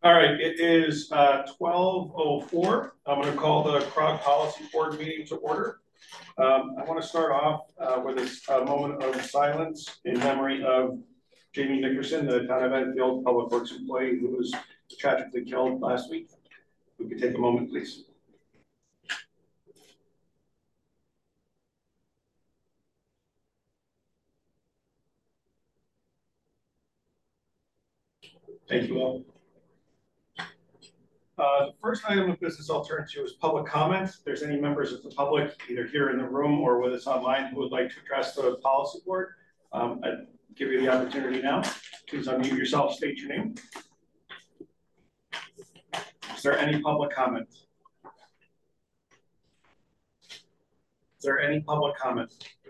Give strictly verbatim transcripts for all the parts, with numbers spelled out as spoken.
All right, it is uh, twelve oh four. I'm going to call the C R O G Policy Board meeting to order. Um, I want to start off uh, with a moment of silence in memory of Jamie Nickerson, the town of Enfield Public Works employee who was tragically killed last week. If we could take a moment, please. Thank you all. Uh, the first item of business I'll turn to is public comment. If there's any members of the public, either here in the room or with us online, who would like to address the policy board, um, I'd give you the opportunity now. Please unmute yourself, state your name. Is there any public comment? Is there any public comment?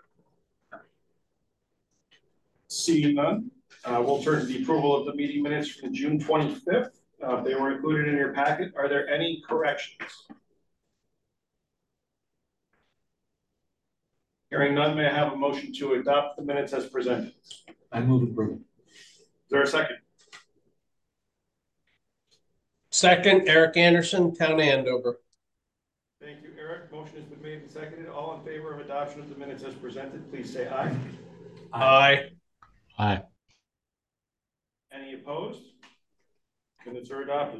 Seeing none, uh, we'll turn to the approval of the meeting minutes from June twenty-fifth. Uh, they were included in your packet. Are there any corrections? Hearing none, may I have a motion to adopt the minutes as presented? I move approval. Is there a second? Second, Eric Anderson, Town Andover. Thank you, Eric. Motion has been made and seconded. All in favor of adoption of the minutes as presented, please say aye. Aye. Aye. Any opposed? Minutes are adopted.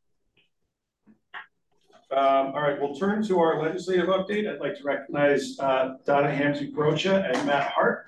Um, all right, we'll turn to our legislative update. I'd like to recognize uh, Donna Hamzy-Grocha and Matt Hart.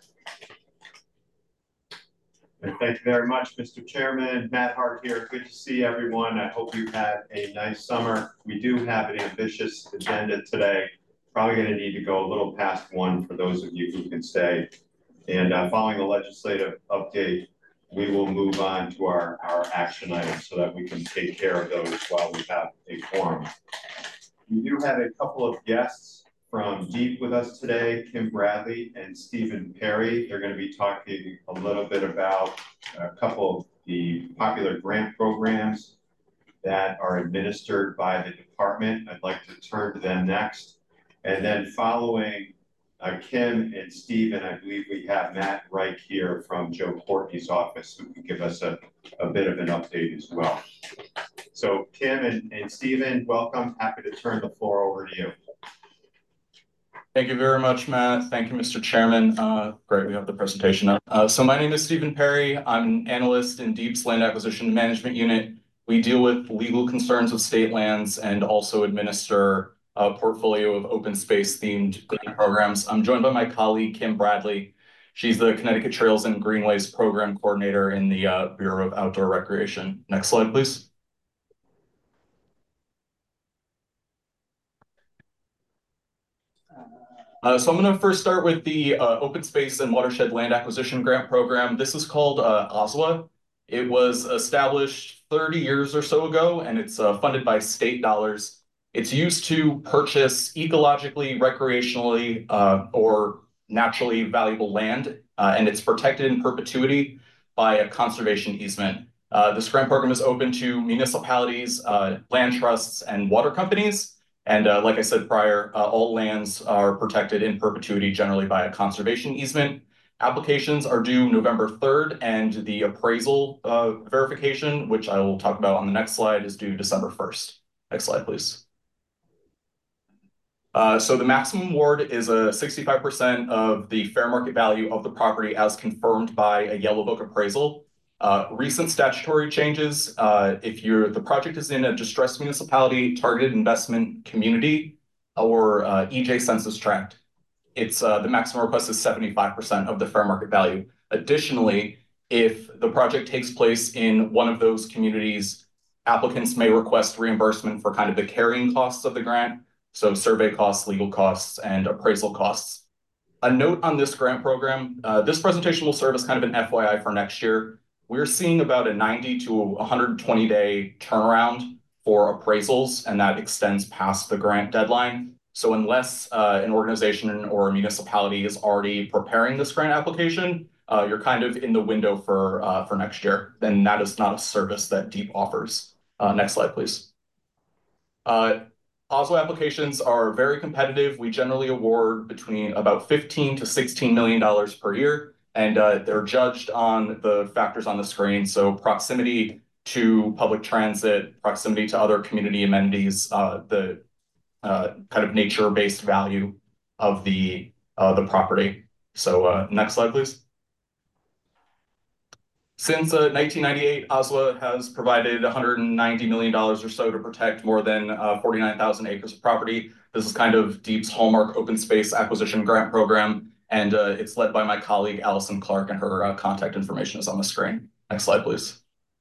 Thank you very much, Mister Chairman. Matt Hart here. Good to see everyone. I hope you had a nice summer. We do have an ambitious agenda today. Probably going to need to go a little past one for those of you who can stay. And uh, following the legislative update, we will move on to our, our action items so that we can take care of those while we have a quorum. We do have a couple of guests from DEEP with us today, Kim Bradley and Stephen Perry. They're going to be talking a little bit about a couple of the popular grant programs that are administered by the department. I'd like to turn to them next. And then following uh, Kim and Stephen, I believe we have Matt Reich here from Joe Courtney's office who can give us a, a bit of an update as well. So Kim and, and Stephen, welcome. Happy to turn the floor over to you. Thank you very much, Matt. Thank you, Mister Chairman. Uh, great, we have the presentation up. Uh, so my name is Stephen Perry. I'm an analyst in DEEP's Land Acquisition Management Unit. We deal with legal concerns with state lands and also administer a portfolio of open space themed grant programs. I'm joined by my colleague, Kim Bradley. She's the Connecticut Trails and Greenways Program Coordinator in the uh, Bureau of Outdoor Recreation. Next slide, please. Uh, so I'm going to first start with the uh, Open Space and Watershed Land Acquisition Grant Program. This is called uh, O S W A. It was established thirty years or so ago, and it's uh, funded by state dollars. It's used to purchase ecologically, recreationally, uh, or naturally valuable land, uh, and it's protected in perpetuity by a conservation easement. Uh, this grant program is open to municipalities, uh, land trusts, and water companies. And uh, like I said prior, uh, all lands are protected in perpetuity generally by a conservation easement. Applications are due November third, and the appraisal uh, verification, which I will talk about on the next slide, is due December first. Next slide, please. Uh, so the maximum award is a sixty-five percent of the fair market value of the property as confirmed by a Yellow Book appraisal. Uh, recent statutory changes, uh, if you're, the project is in a distressed municipality, targeted investment community, or uh, E J census tract, it's uh, the maximum request is seventy-five percent of the fair market value. Additionally, if the project takes place in one of those communities, applicants may request reimbursement for kind of the carrying costs of the grant, so survey costs, legal costs, and appraisal costs. A note on this grant program, uh, this presentation will serve as kind of an F Y I for next year. We're seeing about a ninety to one hundred twenty day turnaround for appraisals, and that extends past the grant deadline. So unless uh, an organization or a municipality is already preparing this grant application, uh, you're kind of in the window for, uh, for next year. Then that is not a service that DEEP offers. Uh, next slide, please. Uh, O S W A applications are very competitive. We generally award between about fifteen to sixteen million dollars per year. And uh, they're judged on the factors on the screen. So proximity to public transit, proximity to other community amenities, uh, the uh, kind of nature-based value of the uh, the property. So uh, next slide, please. Since uh, nineteen ninety-eight, Oslo has provided one hundred ninety million dollars or so to protect more than uh, forty-nine thousand acres of property. This is kind of DEEP's hallmark open space acquisition grant program, and uh, it's led by my colleague, Allison Clark, and her uh, contact information is on the screen. Next slide, please.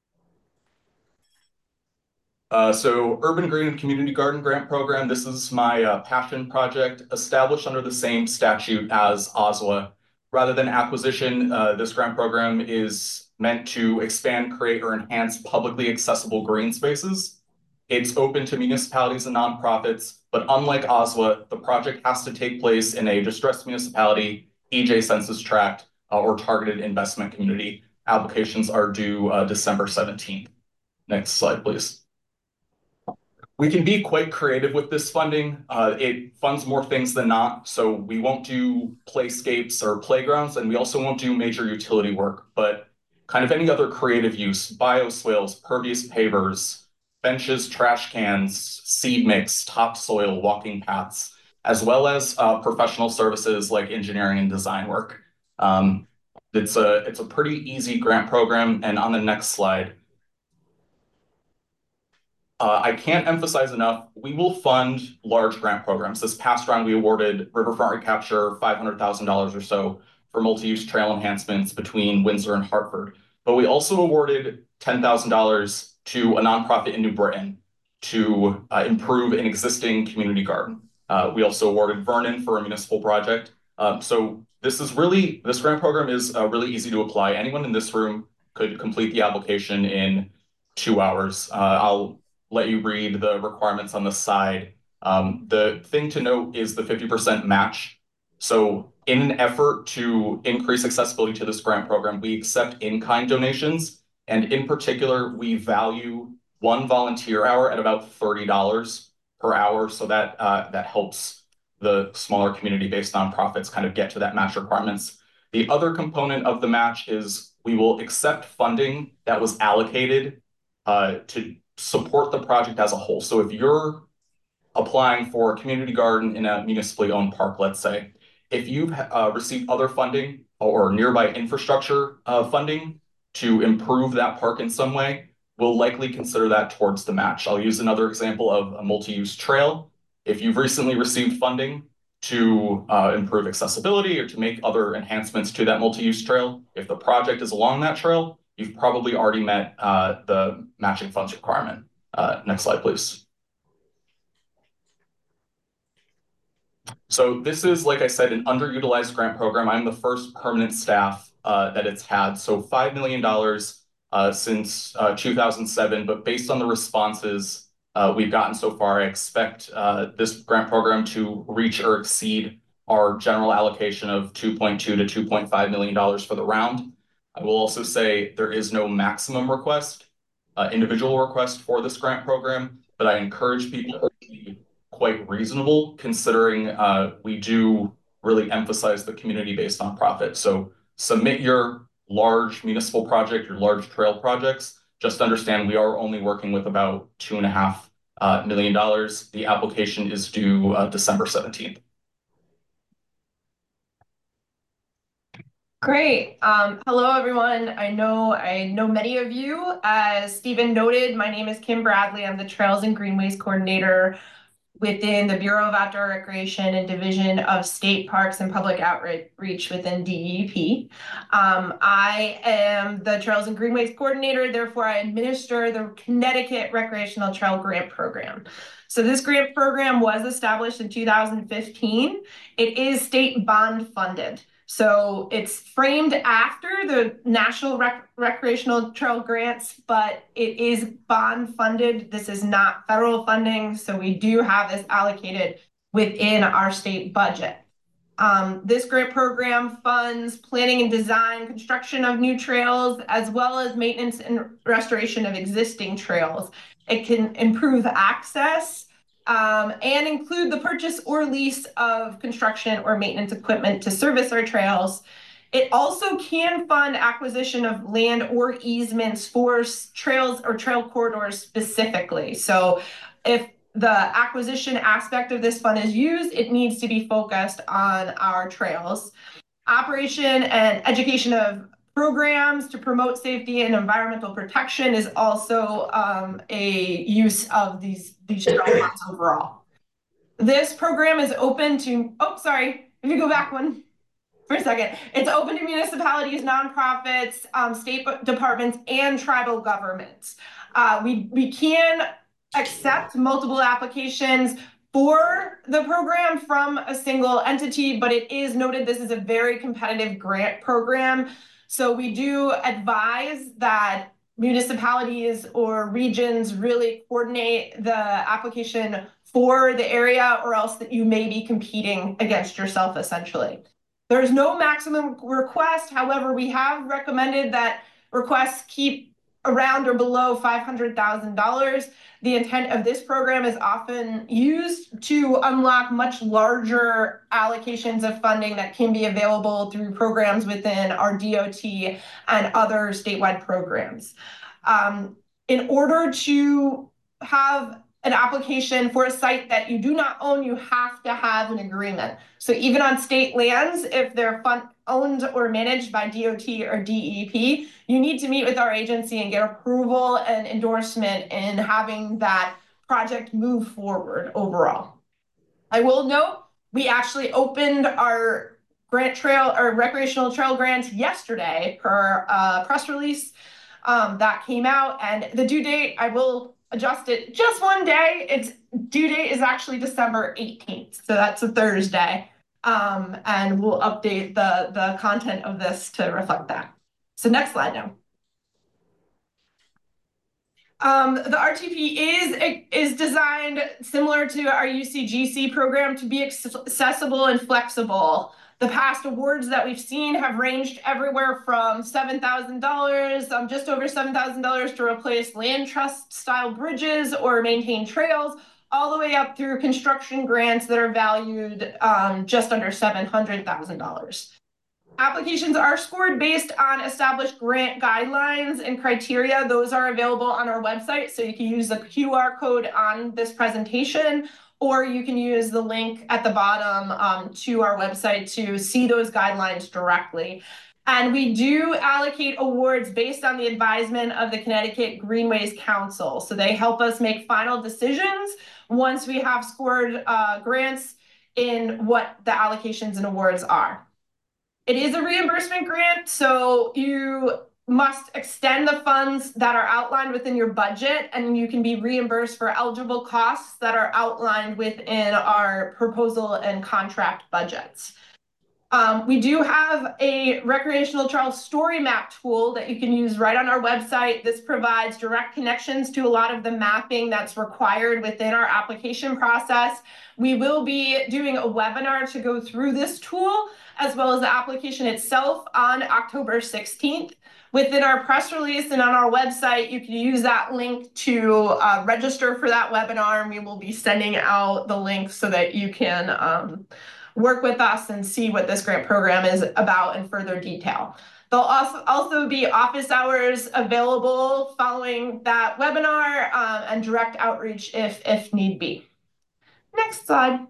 Uh, so Urban Green and Community Garden Grant Program, this is my uh, passion project established under the same statute as Oslo. Rather than acquisition, uh, this grant program is meant to expand, create, or enhance publicly accessible green spaces. It's open to municipalities and nonprofits, but unlike Oslo, the project has to take place in a distressed municipality, E J census tract, uh, or targeted investment community. Applications are due uh, December seventeenth. Next slide, please. We can be quite creative with this funding. Uh, it funds more things than not, so we won't do playscapes or playgrounds, and we also won't do major utility work, but kind of any other creative use, bioswales, pervious pavers, benches, trash cans, seed mix, topsoil, walking paths, as well as uh, professional services like engineering and design work. Um, it's a, it's a pretty easy grant program, and on the next slide, Uh, I can't emphasize enough, we will fund large grant programs. This past round, we awarded Riverfront Recapture five hundred thousand dollars or so for multi-use trail enhancements between Windsor and Hartford. But we also awarded ten thousand dollars to a nonprofit in New Britain to uh, improve an existing community garden. Uh, we also awarded Vernon for a municipal project. Um, so this is really, this grant program is uh, really easy to apply. Anyone in this room could complete the application in two hours. Uh, I'll let you read the requirements on the side. Um, the thing to note is the fifty percent match. So in an effort to increase accessibility to this grant program, we accept in-kind donations. And in particular, we value one volunteer hour at about thirty dollars per hour. So that, uh, that helps the smaller community-based nonprofits kind of get to that match requirements. The other component of the match is we will accept funding that was allocated uh, to support the project as a whole. So if you're applying for a community garden in a municipally owned park, let's say, if you've uh, received other funding or nearby infrastructure uh, funding to improve that park in some way, we'll likely consider that towards the match. I'll use another example of a multi-use trail. If you've recently received funding to uh, improve accessibility or to make other enhancements to that multi-use trail, if the project is along that trail, you've probably already met uh, the matching funds requirement. Uh, next slide, please. So this is, like I said, an underutilized grant program. I'm the first permanent staff uh, that it's had. So five million dollars uh, since uh, two thousand seven, but based on the responses uh, we've gotten so far, I expect uh, this grant program to reach or exceed our general allocation of two point two to two point five million dollars for the round. I will also say there is no maximum request, uh, individual request for this grant program, but I encourage people to be quite reasonable considering uh, we do really emphasize the community-based nonprofit. So submit your large municipal project, your large trail projects. Just understand we are only working with about two and a half uh, million dollars. The application is due uh, December seventeenth. Great. Um, hello, everyone. I know I know many of you. As Stephen noted, my name is Kim Bradley. I'm the Trails and Greenways Coordinator within the Bureau of Outdoor Recreation and Division of State Parks and Public Outreach within D E P. Um, I am the Trails and Greenways Coordinator, therefore I administer the Connecticut Recreational Trail Grant Program. So this grant program was established in two thousand fifteen. It is state bond funded. So it's framed after the National Rec Recreational Trail Grants, but it is bond funded. This is not federal funding, so we do have this allocated within our state budget. Um, this grant program funds planning and design, construction of new trails, as well as maintenance and restoration of existing trails. It can improve access Um, and include the purchase or lease of construction or maintenance equipment to service our trails. It also can fund acquisition of land or easements for trails or trail corridors specifically. So if the acquisition aspect of this fund is used, it needs to be focused on our trails. Operation and education of programs to promote safety and environmental protection is also um, a use of these, these trail funds overall. This program is open to, oh, sorry, if you go back one for a second. It's open to municipalities, nonprofits, um, state departments, and tribal governments. Uh, we, we can accept multiple applications for the program from a single entity, but it is noted this is a very competitive grant program. So we do advise that municipalities or regions really coordinate the application for the area, or else that you may be competing against yourself essentially. There's no maximum request. However, we have recommended that requests keep around or below five hundred thousand dollars. The intent of this program is often used to unlock much larger allocations of funding that can be available through programs within our D O T and other statewide programs. Um, in order to have an application for a site that you do not own, you have to have an agreement. So even on state lands, if they're fund owned or managed by D O T or D E P, you need to meet with our agency and get approval and endorsement in having that project move forward overall. I will note, we actually opened our grant trail or recreational trail grant yesterday per uh, press release um, that came out, and the due date, I will adjust it just one day. Its due date is actually December eighteenth. So that's a Thursday. Um, and we'll update the, the content of this to reflect that. So next slide now. Um, the R T P is, is designed similar to our U C G C program to be accessible and flexible. The past awards that we've seen have ranged everywhere from seven thousand dollars, um, just over seven thousand dollars to replace land trust style bridges or maintain trails, all the way up through construction grants that are valued um, just under seven hundred thousand dollars. Applications are scored based on established grant guidelines and criteria. Those are available on our website, so you can use the Q R code on this presentation, or you can use the link at the bottom um, to our website to see those guidelines directly. And we do allocate awards based on the advisement of the Connecticut Greenways Council. So they help us make final decisions once we have scored uh, grants in what the allocations and awards are. It is a reimbursement grant, so you must extend the funds that are outlined within your budget, and you can be reimbursed for eligible costs that are outlined within our proposal and contract budgets. Um, we do have a recreational trail story map tool that you can use right on our website. This provides direct connections to a lot of the mapping that's required within our application process. We will be doing a webinar to go through this tool, as well as the application itself, on October sixteenth. Within our press release and on our website, you can use that link to uh, register for that webinar, and we will be sending out the link so that you can um, work with us and see what this grant program is about in further detail. There'll also, also be office hours available following that webinar um, and direct outreach if, if need be. Next slide.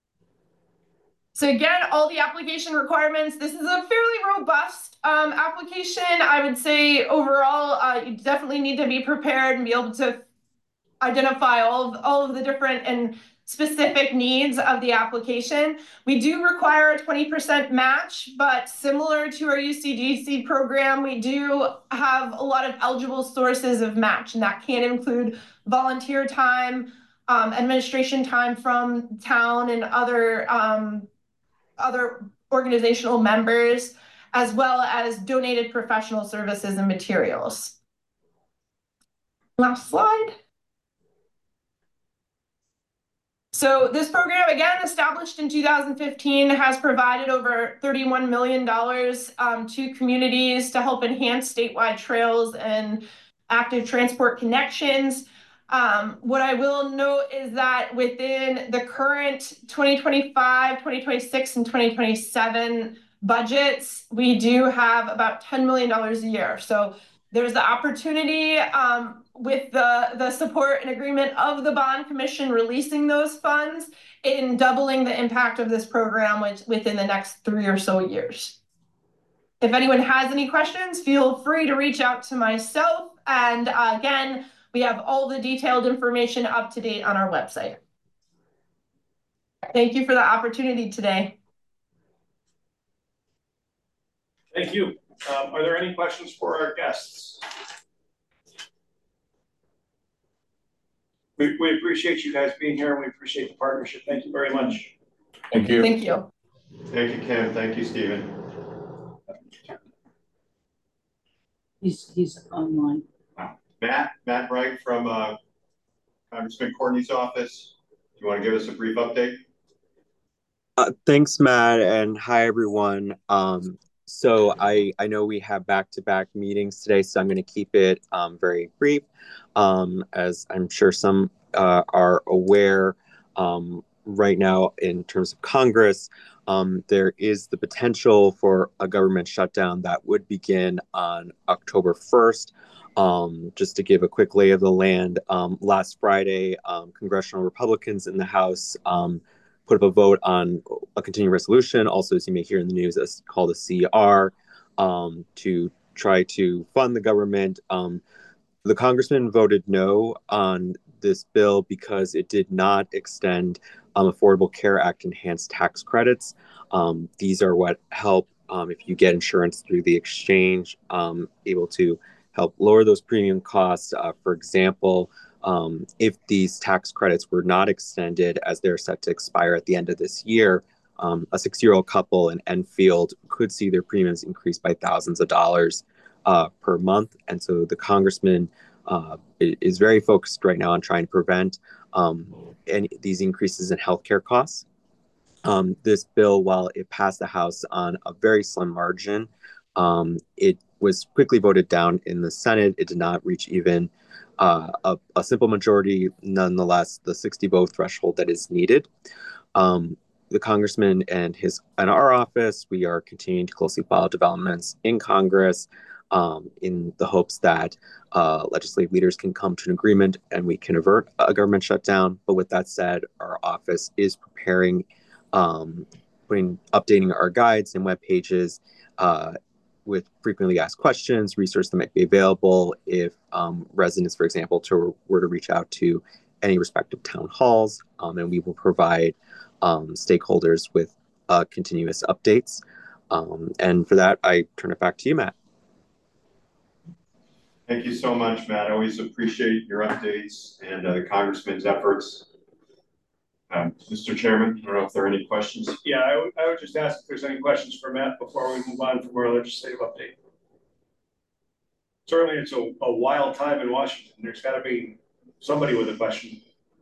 So again, all the application requirements, this is a fairly robust um, application. I would say overall, uh, you definitely need to be prepared and be able to identify all of, all of the different and specific needs of the application. We do require a twenty percent match, but similar to our U C G C program, we do have a lot of eligible sources of match, and that can include volunteer time, um, administration time from town and other um, other organizational members, as well as donated professional services and materials. Last slide. So this program, again, established in two thousand fifteen, has provided over thirty-one million dollars um, to communities to help enhance statewide trails and active transport connections. Um, what I will note is that within the current twenty twenty-five, twenty twenty-six, and twenty twenty-seven budgets, we do have about ten million dollars a year. So there's the opportunity um, with the, the support and agreement of the bond commission releasing those funds in doubling the impact of this program which, within the next three or so years. If anyone has any questions, feel free to reach out to myself. And uh, again, we have all the detailed information up to date on our website. Thank you for the opportunity today. Thank you. Um, are there any questions for our guests? We, we appreciate you guys being here and we appreciate the partnership. Thank you very much. Thank you. Thank you. Thank you, Kim. Thank you, Stephen. He's, he's online. Matt, Matt Wright from uh, Congressman Courtney's office. Do you want to give us a brief update? Uh, thanks, Matt, and hi, everyone. Um, so I, I know we have back-to-back meetings today, so I'm going to keep it um, very brief. Um, as I'm sure some uh, are aware, um, right now in terms of Congress, um, there is the potential for a government shutdown that would begin on October first. Um, just to give a quick lay of the land, um, last Friday, um, congressional Republicans in the House um, put up a vote on a continuing resolution, also as you may hear in the news, as called a C R, um, to try to fund the government. Um, the congressman voted no on this bill because it did not extend um, Affordable Care Act enhanced tax credits. Um, these are what help um, if you get insurance through the exchange, um, able to help lower those premium costs. Uh, for example, um, if these tax credits were not extended as they're set to expire at the end of this year, um, a six-year-old couple in Enfield could see their premiums increase by thousands of dollars uh, per month. And so the congressman uh, is very focused right now on trying to prevent um, any, these increases in healthcare costs. Um, this bill, while it passed the House on a very slim margin, um, it was quickly voted down in the Senate. It did not reach even uh, a, a simple majority, nonetheless, the sixty vote threshold that is needed. Um, the congressman and his and our office, we are continuing to closely follow developments in Congress um, in the hopes that uh, legislative leaders can come to an agreement and we can avert a government shutdown. But with that said, our office is preparing, um, putting, updating our guides and web pages uh, with frequently asked questions, resources that might be available if um, residents, for example, to, were to reach out to any respective town halls, um, and we will provide um, stakeholders with uh, continuous updates. Um, and for that, I turn it back to you, Matt. Thank you so much, Matt. I always appreciate your updates and uh, the congressman's efforts. Um, Mister Chairman, I don't know if there are any questions. Yeah, I would, I would just ask if there's any questions for Matt before we move on from our legislative update. Certainly, it's a, a wild time in Washington. There's got to be somebody with a question.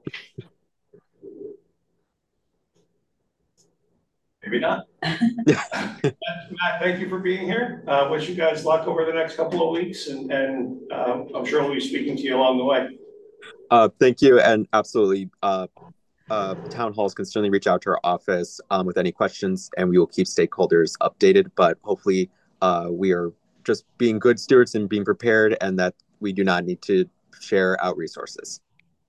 Maybe not. Matt, thank you for being here. Uh, wish you guys luck over the next couple of weeks, and, and uh, I'm sure we'll be speaking to you along the way. Uh, thank you, and absolutely. Uh, Uh, town halls can certainly reach out to our office um, with any questions, and we will keep stakeholders updated. But hopefully, uh, we are just being good stewards and being prepared, and that we do not need to share out resources.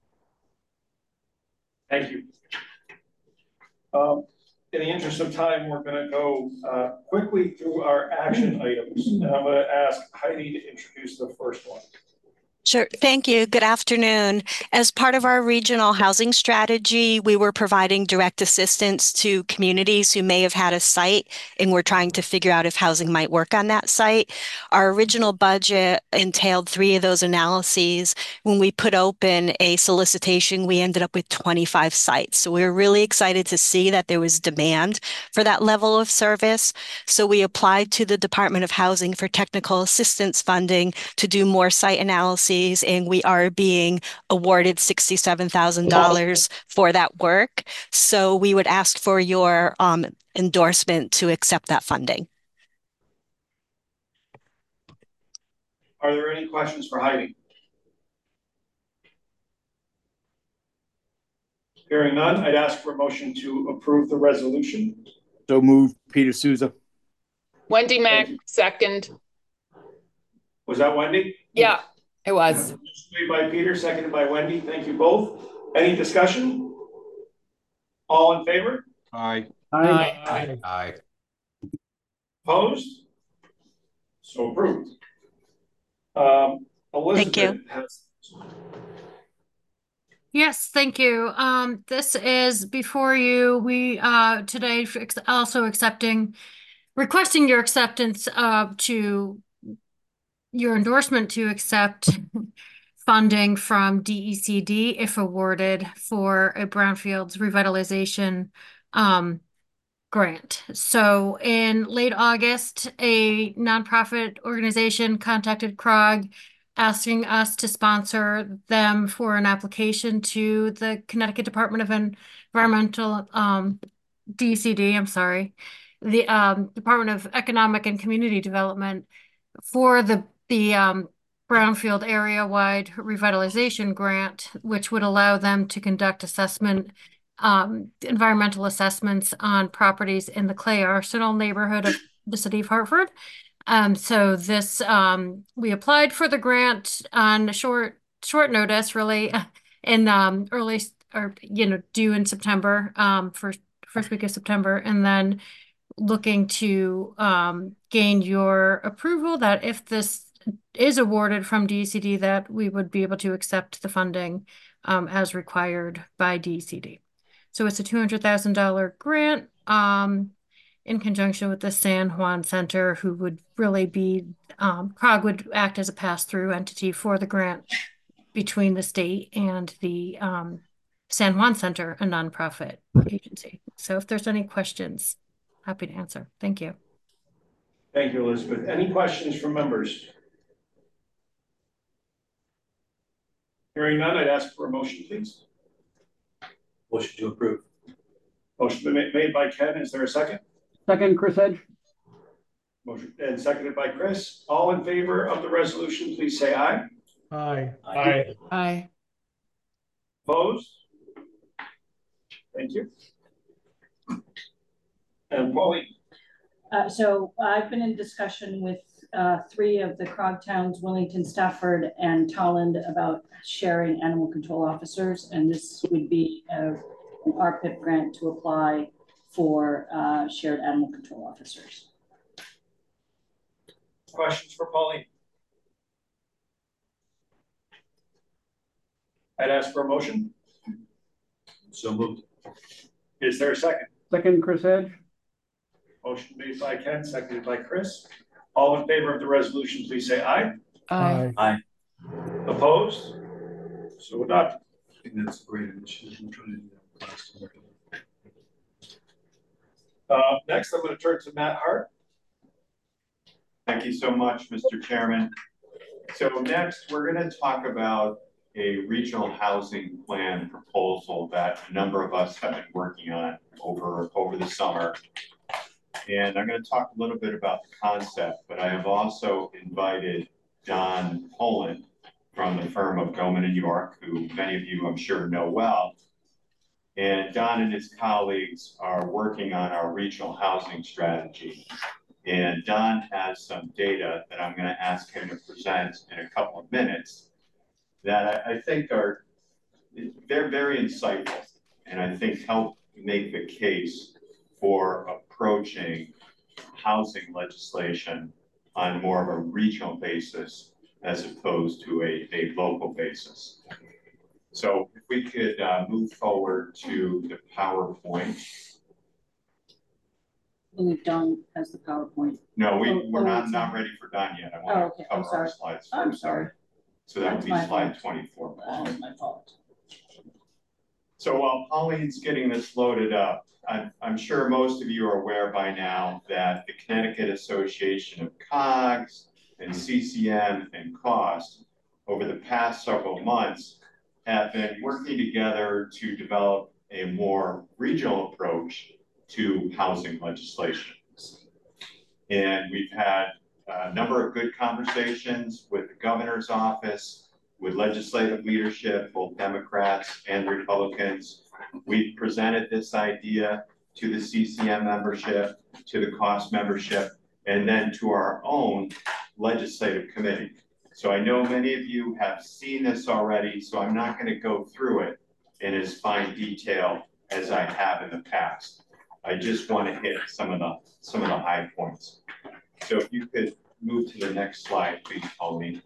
Thank you. Um, in the interest of time, we're going to go uh, quickly through our action items. And I'm going to ask Heidi to introduce the first one. Sure. Thank you. Good afternoon. As part of our regional housing strategy, we were providing direct assistance to communities who may have had a site and we're trying to figure out if housing might work on that site. Our original budget entailed three of those analyses. When we put open a solicitation, we ended up with twenty-five sites. So we were really excited to see that there was demand for that level of service. So we applied to the Department of Housing for technical assistance funding to do more site analyses. And we are being awarded sixty-seven thousand dollars for that work. So we would ask for your um, endorsement to accept that funding. Are there any questions for Heidi? Hearing none, I'd ask for a motion to approve the resolution. So moved, Peter Souza. Wendy Mack, second. Was that Wendy? Yeah, it was. Made by Peter, seconded by Wendy. Thank you both. Any discussion? All in favor? Aye. Aye. Aye. Aye. Opposed? So approved. Um, Elizabeth Thank you. has. Yes, thank you. Um, this is before you. We uh today ex- also accepting, requesting your acceptance uh to your endorsement to accept funding from D E C D if awarded for a brownfields revitalization um grant. So in late August, a nonprofit organization contacted C R O G asking us to sponsor them for an application to the Connecticut Department of Environmental, um, D E C D, I'm sorry, the um, Department of Economic and Community Development for the, the um, Brownfield area-wide revitalization grant, which would allow them to conduct assessment Um, environmental assessments on properties in the Clay Arsenal neighborhood of the city of Hartford. Um, so this, um, we applied for the grant on a short, short notice, really, in um, early, or, you know, due in September, um, first, first week of September, and then looking to um, gain your approval that if this is awarded from D E C D, that we would be able to accept the funding um, as required by D E C D. So it's a two hundred thousand dollar grant um, in conjunction with the San Juan Center, who would really be, um, C O G would act as a pass-through entity for the grant between the state and the um, San Juan Center, a nonprofit agency. So if there's any questions, happy to answer. Thank you. Thank you, Elizabeth. Any questions from members? Hearing none, I'd ask for a motion, please. Motion to approve. Motion been made by Ken. Is there a second? Second, Chris Edge. Motion and seconded by Chris. All in favor of the resolution, please say aye. Aye. Aye. Aye. Opposed? Thank you. And Pauline. Uh, so I've been in discussion with uh, three of the C R O G towns, Wellington, Stafford, and Tolland, about sharing animal control officers, and this would be a, an R P I P grant to apply for uh, shared animal control officers. Questions for Pauline? I'd ask for a motion. So moved. Is there a second? Second, Chris Edge. Motion made by Ken, seconded by Chris. All in favor of the resolution, please say aye. Aye. Aye. Opposed? So adopted. I think that's a great initiative. I'm trying to do that last year. Uh, next, I'm going to turn to Matt Hart. Thank you so much, Mister Chairman. So next, we're going to talk about a regional housing plan proposal that a number of us have been working on over, over the summer. And I'm going to talk a little bit about the concept, but I have also invited Don Poland from the firm of Goldman and York, who many of you I'm sure know well. And Don and his colleagues are working on our regional housing strategy. And Don has some data that I'm going to ask him to present in a couple of minutes that I, I think are, they're very insightful and I think help make the case for approaching housing legislation on more of a regional basis as opposed to a, a local basis. So if we could uh, move forward to the PowerPoint. I believe Don has the PowerPoint. No, we, Oh, we're oh, not, it's not on. ready for Don yet. I Oh, want okay. to I'm cover our sorry. slides I'm first. sorry. So that would That's be my slide fault. twenty-four. That is my fault. So while Pauline's getting this loaded up, I'm, I'm sure most of you are aware by now that the Connecticut Association of C O Gs and C C M and COST over the past several months have been working together to develop a more regional approach to housing legislation. And we've had a number of good conversations with the governor's office, with legislative leadership, both Democrats and Republicans. We've presented this idea to the C C M membership, to the COST membership, and then to our own legislative committee. So I know many of you have seen this already, so I'm not going to go through it in as fine detail as I have in the past. I just want to hit some of the some of the high points. So if you could move to the next slide, please, Pauline.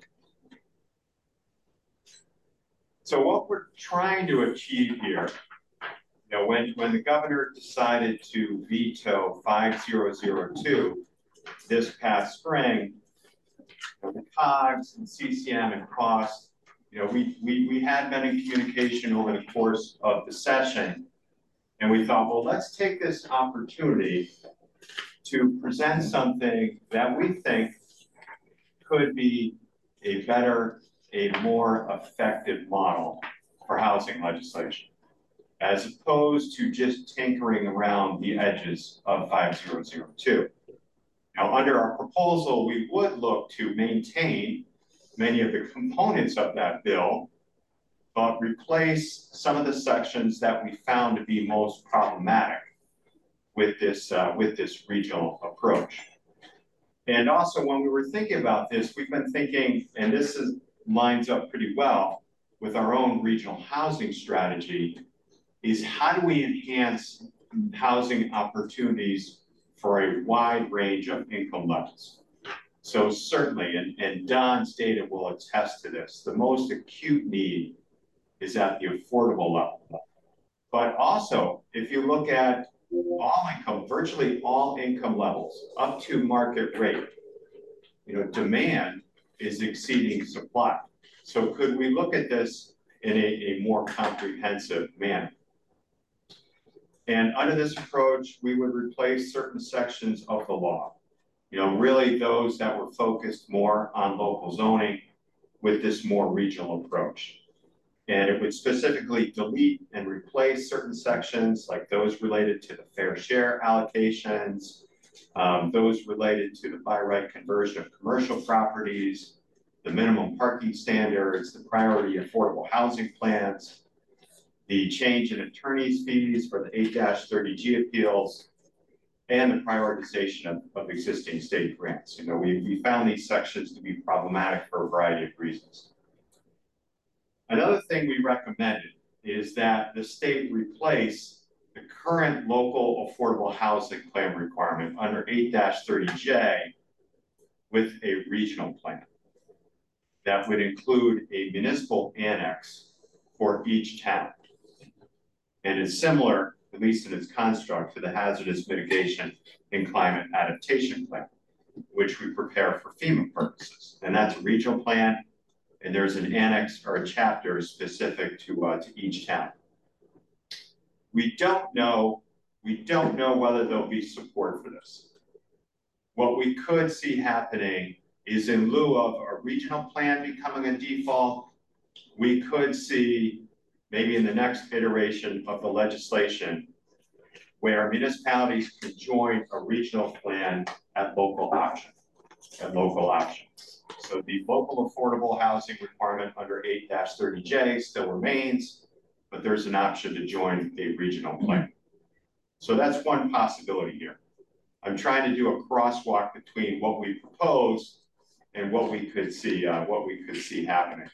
So what we're trying to achieve here, you know, when, when the governor decided to veto five zero zero two this past spring, you know, the C O Gs and C C M and cost, you know, we, we, we had been in communication over the course of the session, and we thought, well, let's take this opportunity to present something that we think could be a better, a more effective model for housing legislation, as opposed to just tinkering around the edges of five zero zero two. Now, under our proposal, we would look to maintain many of the components of that bill, but replace some of the sections that we found to be most problematic with this, uh, with this regional approach. And also, when we were thinking about this, we've been thinking, and this is, lines up pretty well with our own regional housing strategy, is how do we enhance housing opportunities for a wide range of income levels? So certainly, and, and Don's data will attest to this, the most acute need is at the affordable level. But also, if you look at all income, virtually all income levels up to market rate, you know, demand is exceeding supply. So could we look at this in a, a more comprehensive manner? And under this approach, we would replace certain sections of the law, you know, really those that were focused more on local zoning with this more regional approach. And it would specifically delete and replace certain sections, like those related to the fair share allocations, um, those related to the by right conversion of commercial properties, the minimum parking standards, the priority affordable housing plans, the change in attorney's fees for the eight dash thirty G appeals, and the prioritization of, of existing state grants. You know, we, we found these sections to be problematic for a variety of reasons. Another thing we recommended is that the state replace the current local affordable housing plan requirement under eight dash thirty J with a regional plan that would include a municipal annex for each town. And it's similar, at least in its construct, to the hazardous mitigation and climate adaptation plan, which we prepare for FEMA purposes. And that's a regional plan, and there's an annex or a chapter specific to, uh, to each town. We don't know, we don't know whether there'll be support for this. What we could see happening is, in lieu of a regional plan becoming a default, we could see maybe in the next iteration of the legislation where municipalities can join a regional plan at local option, at local option. So the local affordable housing requirement under eight dash thirty J still remains, but there's an option to join a regional plan. So that's one possibility here. I'm trying to do a crosswalk between what we propose and what we could see, uh, what we could see happening.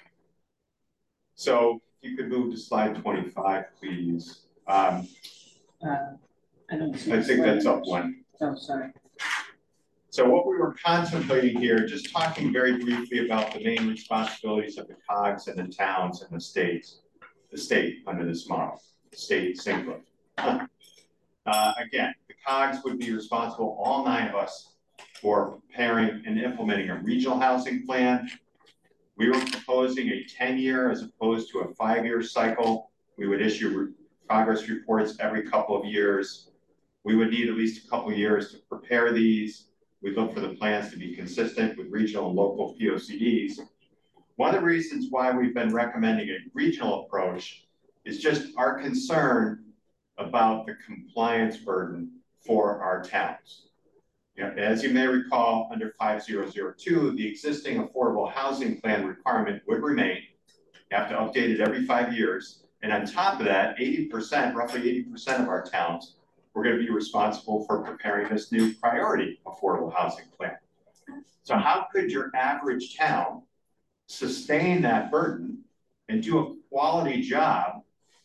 So if you could move to slide twenty-five, please. Um, Uh, I don't see. I think that's up one. Oh, sorry. So what we were contemplating here, just talking very briefly about the main responsibilities of the C O Gs and the towns and the states, the state under this model, state singular. Uh, again, the C O Gs would be responsible, all nine of us, for preparing and implementing a regional housing plan. We were proposing a ten year as opposed to a five year cycle. We would issue re progress reports every couple of years. We would need at least a couple of years to prepare these. We look for the plans to be consistent with regional and local P O C Ds. One of the reasons why we've been recommending a regional approach is just our concern about the compliance burden for our towns. You know, as you may recall, under five zero zero two, the existing affordable housing plan requirement would remain. You have to update it every five years. And on top of that, eighty percent, roughly eighty percent of our towns we're going to be responsible for preparing this new priority affordable housing plan. So how could your average town sustain that burden and do a quality job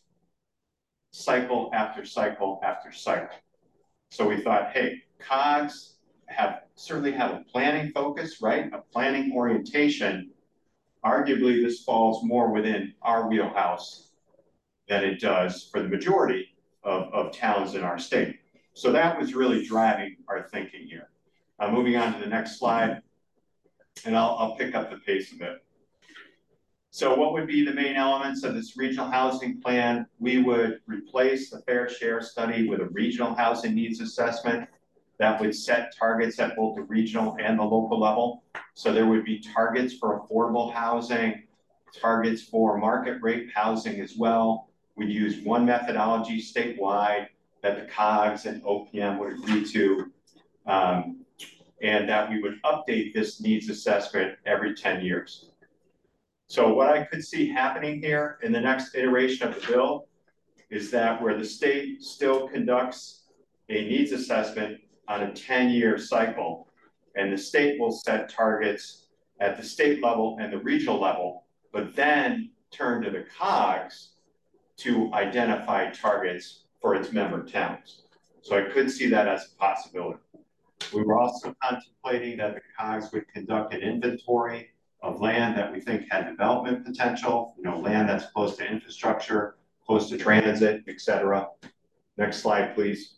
cycle after cycle after cycle? So we thought, hey, COGS have certainly have a planning focus, right? A planning orientation. Arguably, this falls more within our wheelhouse than it does for the majority of, of towns in our state. So that was really driving our thinking here. Uh, moving on to the next slide, and I'll, I'll pick up the pace a bit. So what would be the main elements of this regional housing plan? We would replace the fair share study with a regional housing needs assessment that would set targets at both the regional and the local level. So there would be targets for affordable housing, targets for market rate housing as well. We'd use one methodology statewide that the COGS and O P M would agree to, um, and that we would update this needs assessment every ten years. So what I could see happening here in the next iteration of the bill is that where the state still conducts a needs assessment on a ten year cycle, and the state will set targets at the state level and the regional level, but then turn to the COGS to identify targets for its member towns. So I could see that as a possibility. We were also contemplating that the COGS would conduct an inventory of land that we think had development potential, you know, land that's close to infrastructure, close to transit, et cetera. Next slide, please.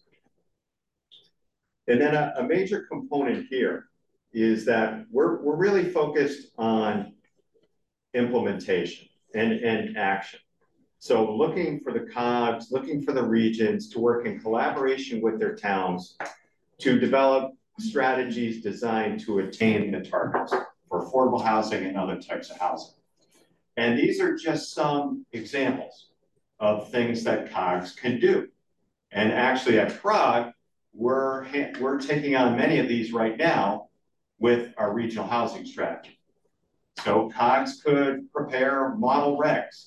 And then a, a major component here is that we're, we're really focused on implementation and, and action. So looking for the COGS, looking for the regions to work in collaboration with their towns to develop strategies designed to attain the targets for affordable housing and other types of housing. And these are just some examples of things that COGS can do. And actually at CROG, we're, we're taking on many of these right now with our regional housing strategy. So COGS could prepare model regs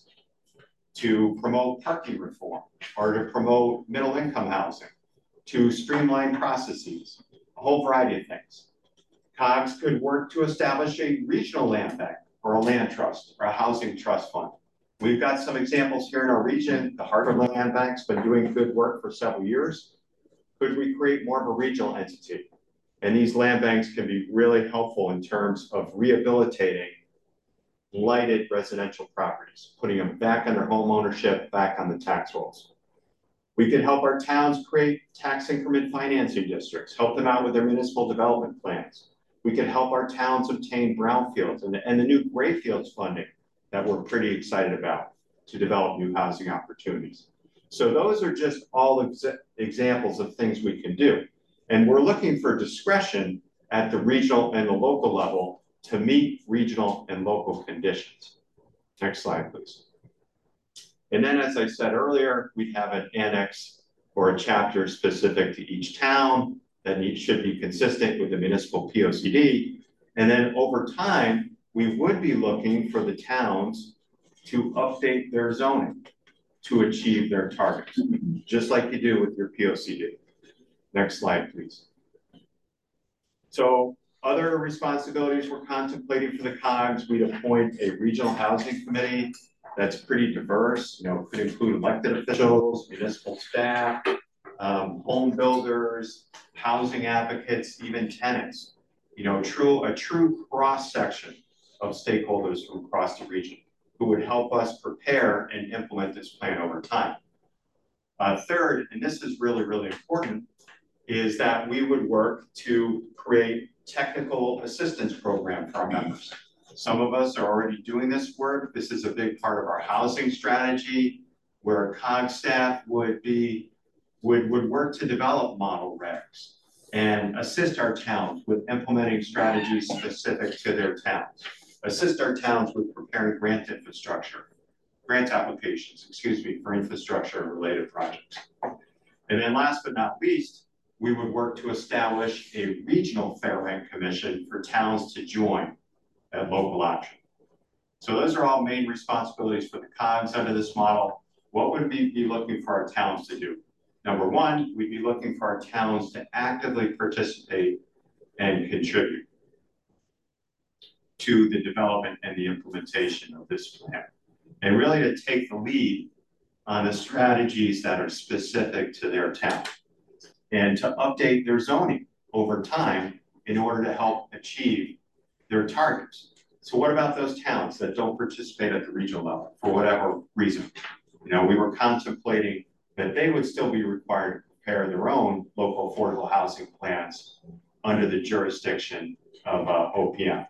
to promote parking reform or to promote middle income housing, to streamline processes, a whole variety of things. COGS could work to establish a regional land bank or a land trust or a housing trust fund. We've got some examples here in our region. The Hartford Land Bank's been doing good work for several years. Could we create more of a regional entity? And these land banks can be really helpful in terms of rehabilitating blighted residential properties, putting them back under home ownership, back on the tax rolls. We can help our towns create tax increment financing districts, help them out with their municipal development plans. We can help our towns obtain brownfields and, and the new grayfields funding that we're pretty excited about to develop new housing opportunities. So those are just all ex examples of things we can do. And we're looking for discretion at the regional and the local level to meet regional and local conditions. Next slide, please. And then, as I said earlier, we have an annex or a chapter specific to each town that need, should be consistent with the municipal P O C D. And then over time, we would be looking for the towns to update their zoning to achieve their targets, just like you do with your P O C D. Next slide, please. So other responsibilities we're contemplating for the COGS, we'd appoint a regional housing committee that's pretty diverse, you know, could include elected officials, municipal staff, um, home builders, housing advocates, even tenants, you know, true, a true cross-section of stakeholders from across the region who would help us prepare and implement this plan over time. Uh, third, and this is really, really important, is that we would work to create technical assistance program for our members. Some of us are already doing this work. This is a big part of our housing strategy, where COGS staff would be would, would work to develop model regs and assist our towns with implementing strategies specific to their towns. Assist our towns with preparing grant infrastructure, grant applications, excuse me, for infrastructure related projects. And then last but not least, we would work to establish a regional fair rent commission for towns to join at local option. So those are all main responsibilities for the COGS under this model. What would we be looking for our towns to do? Number one, we'd be looking for our towns to actively participate and contribute to the development and the implementation of this plan, and really to take the lead on the strategies that are specific to their town, and to update their zoning over time in order to help achieve their targets. So what about those towns that don't participate at the regional level for whatever reason? You know, we were contemplating that they would still be required to prepare their own local affordable housing plans under the jurisdiction of uh, O P M.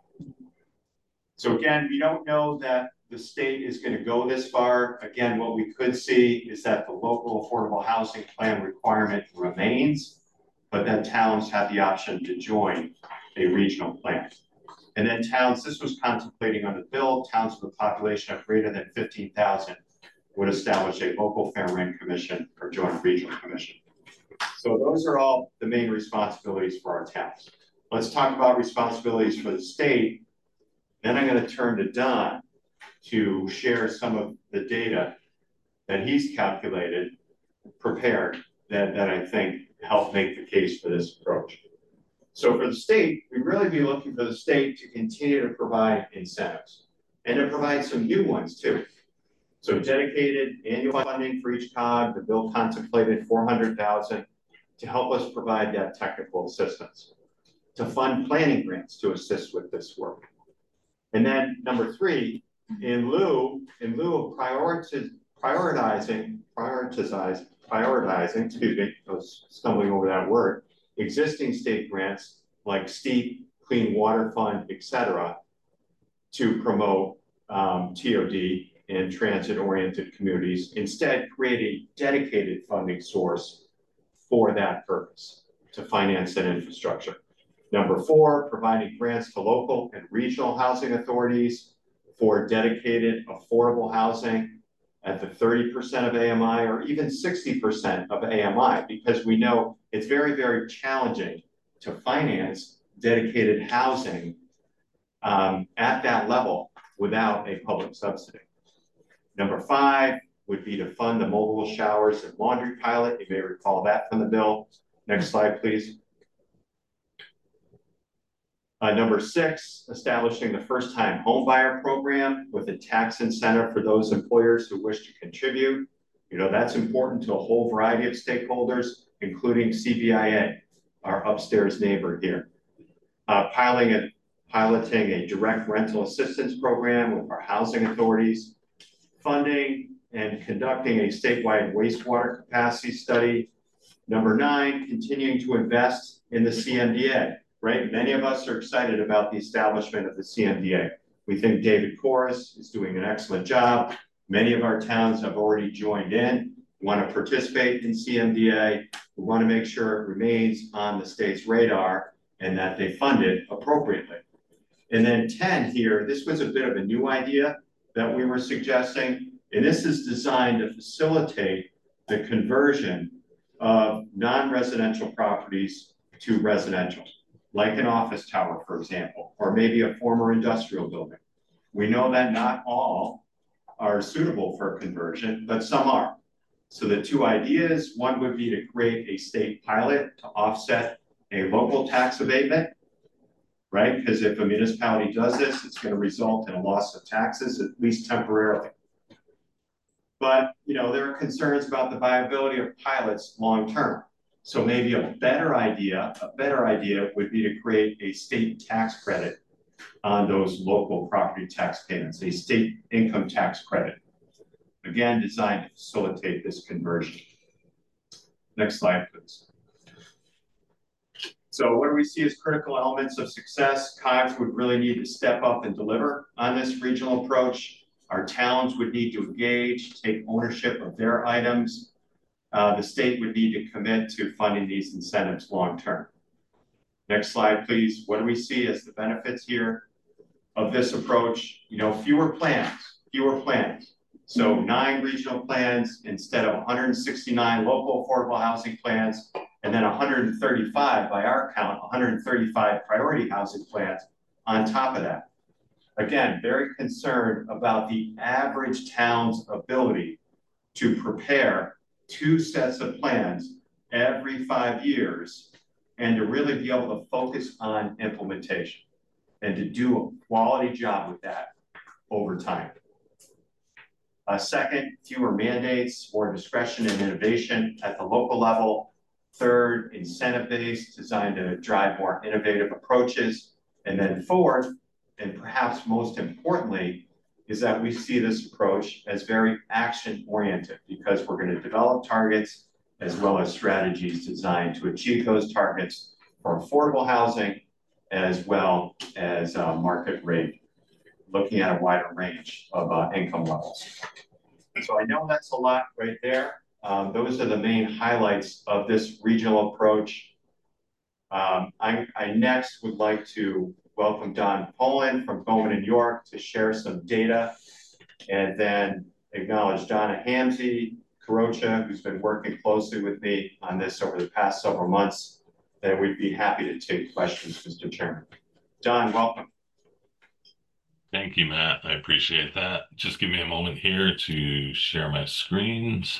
So again, we don't know that the state is going to go this far. Again, what we could see is that the local affordable housing plan requirement remains, but that towns have the option to join a regional plan. And then towns, this was contemplating on the bill, towns with a population of greater than fifteen thousand would establish a local fair rent commission or joint regional commission. So those are all the main responsibilities for our towns. Let's talk about responsibilities for the state. Then I'm going to turn to Don to share some of the data that he's calculated, prepared, that, that I think help make the case for this approach. So for the state, we'd really be looking for the state to continue to provide incentives and to provide some new ones too. So dedicated annual funding for each C O G, the bill contemplated four hundred thousand dollars to help us provide that technical assistance, to fund planning grants to assist with this work. And then number three, in lieu, in lieu of prioritiz, prioritizing, prioritize, prioritizing, excuse me, I was stumbling over that word, existing state grants like STEEP, Clean Water Fund, et cetera, to promote um, T O D and transit-oriented communities. Instead, create a dedicated funding source for that purpose to finance that infrastructure. Number four, providing grants to local and regional housing authorities for dedicated affordable housing at the thirty percent of A M I or even sixty percent of A M I, because we know it's very, very challenging to finance dedicated housing um, at that level without a public subsidy. Number five would be to fund the mobile showers and laundry pilot. You may recall that from the bill. Next slide, please. Uh, number six, establishing the first-time homebuyer program with a tax incentive for those employers who wish to contribute. You know, that's important to a whole variety of stakeholders, including C B I A, our upstairs neighbor here. Uh, piloting, a, piloting a direct rental assistance program with our housing authorities, funding and conducting a statewide wastewater capacity study. Number nine, continuing to invest in the C M D A. Right? Many of us are excited about the establishment of the C M D A. We think David Corus is doing an excellent job. Many of our towns have already joined in, want to participate in C M D A. We want to make sure it remains on the state's radar and that they fund it appropriately. And then ten here, this was a bit of a new idea that we were suggesting, and this is designed to facilitate the conversion of non-residential properties to residential, like an office tower, for example, or maybe a former industrial building. We know that not all are suitable for conversion, but some are. So the two ideas, one would be to create a state pilot to offset a local tax abatement, right? Because if a municipality does this, it's going to result in a loss of taxes, at least temporarily. But, you know, there are concerns about the viability of pilots long-term. So maybe a better idea, a better idea would be to create a state tax credit on those local property tax payments, a state income tax credit. Again, designed to facilitate this conversion. Next slide, please. So what do we see as critical elements of success? C O Gs would really need to step up and deliver on this regional approach. Our towns would need to engage, take ownership of their items. Uh, the state would need to commit to funding these incentives long-term. Next slide, please. What do we see as the benefits here of this approach? You know, fewer plans, fewer plans. So nine regional plans instead of one hundred sixty-nine local affordable housing plans, and then one hundred thirty-five by our count, one hundred thirty-five priority housing plans on top of that. Again, very concerned about the average town's ability to prepare two sets of plans every five years and to really be able to focus on implementation and to do a quality job with that over time. Uh, second, fewer mandates, more discretion and innovation at the local level. Third, incentive-based, designed to drive more innovative approaches. And then fourth, and perhaps most importantly, is that we see this approach as very action-oriented because we're going to develop targets as well as strategies designed to achieve those targets for affordable housing as well as uh, market rate, looking at a wider range of uh, income levels. So I know that's a lot right there. Um, those are the main highlights of this regional approach. Um, I, I next would like to welcome Don Poland from Bowman and York to share some data, and then acknowledge Donna Hamsey Carocha, who's been working closely with me on this over the past several months. Then we'd be happy to take questions, Mister Chairman. Don, welcome. Thank you, Matt. I appreciate that. Just give me a moment here to share my screens.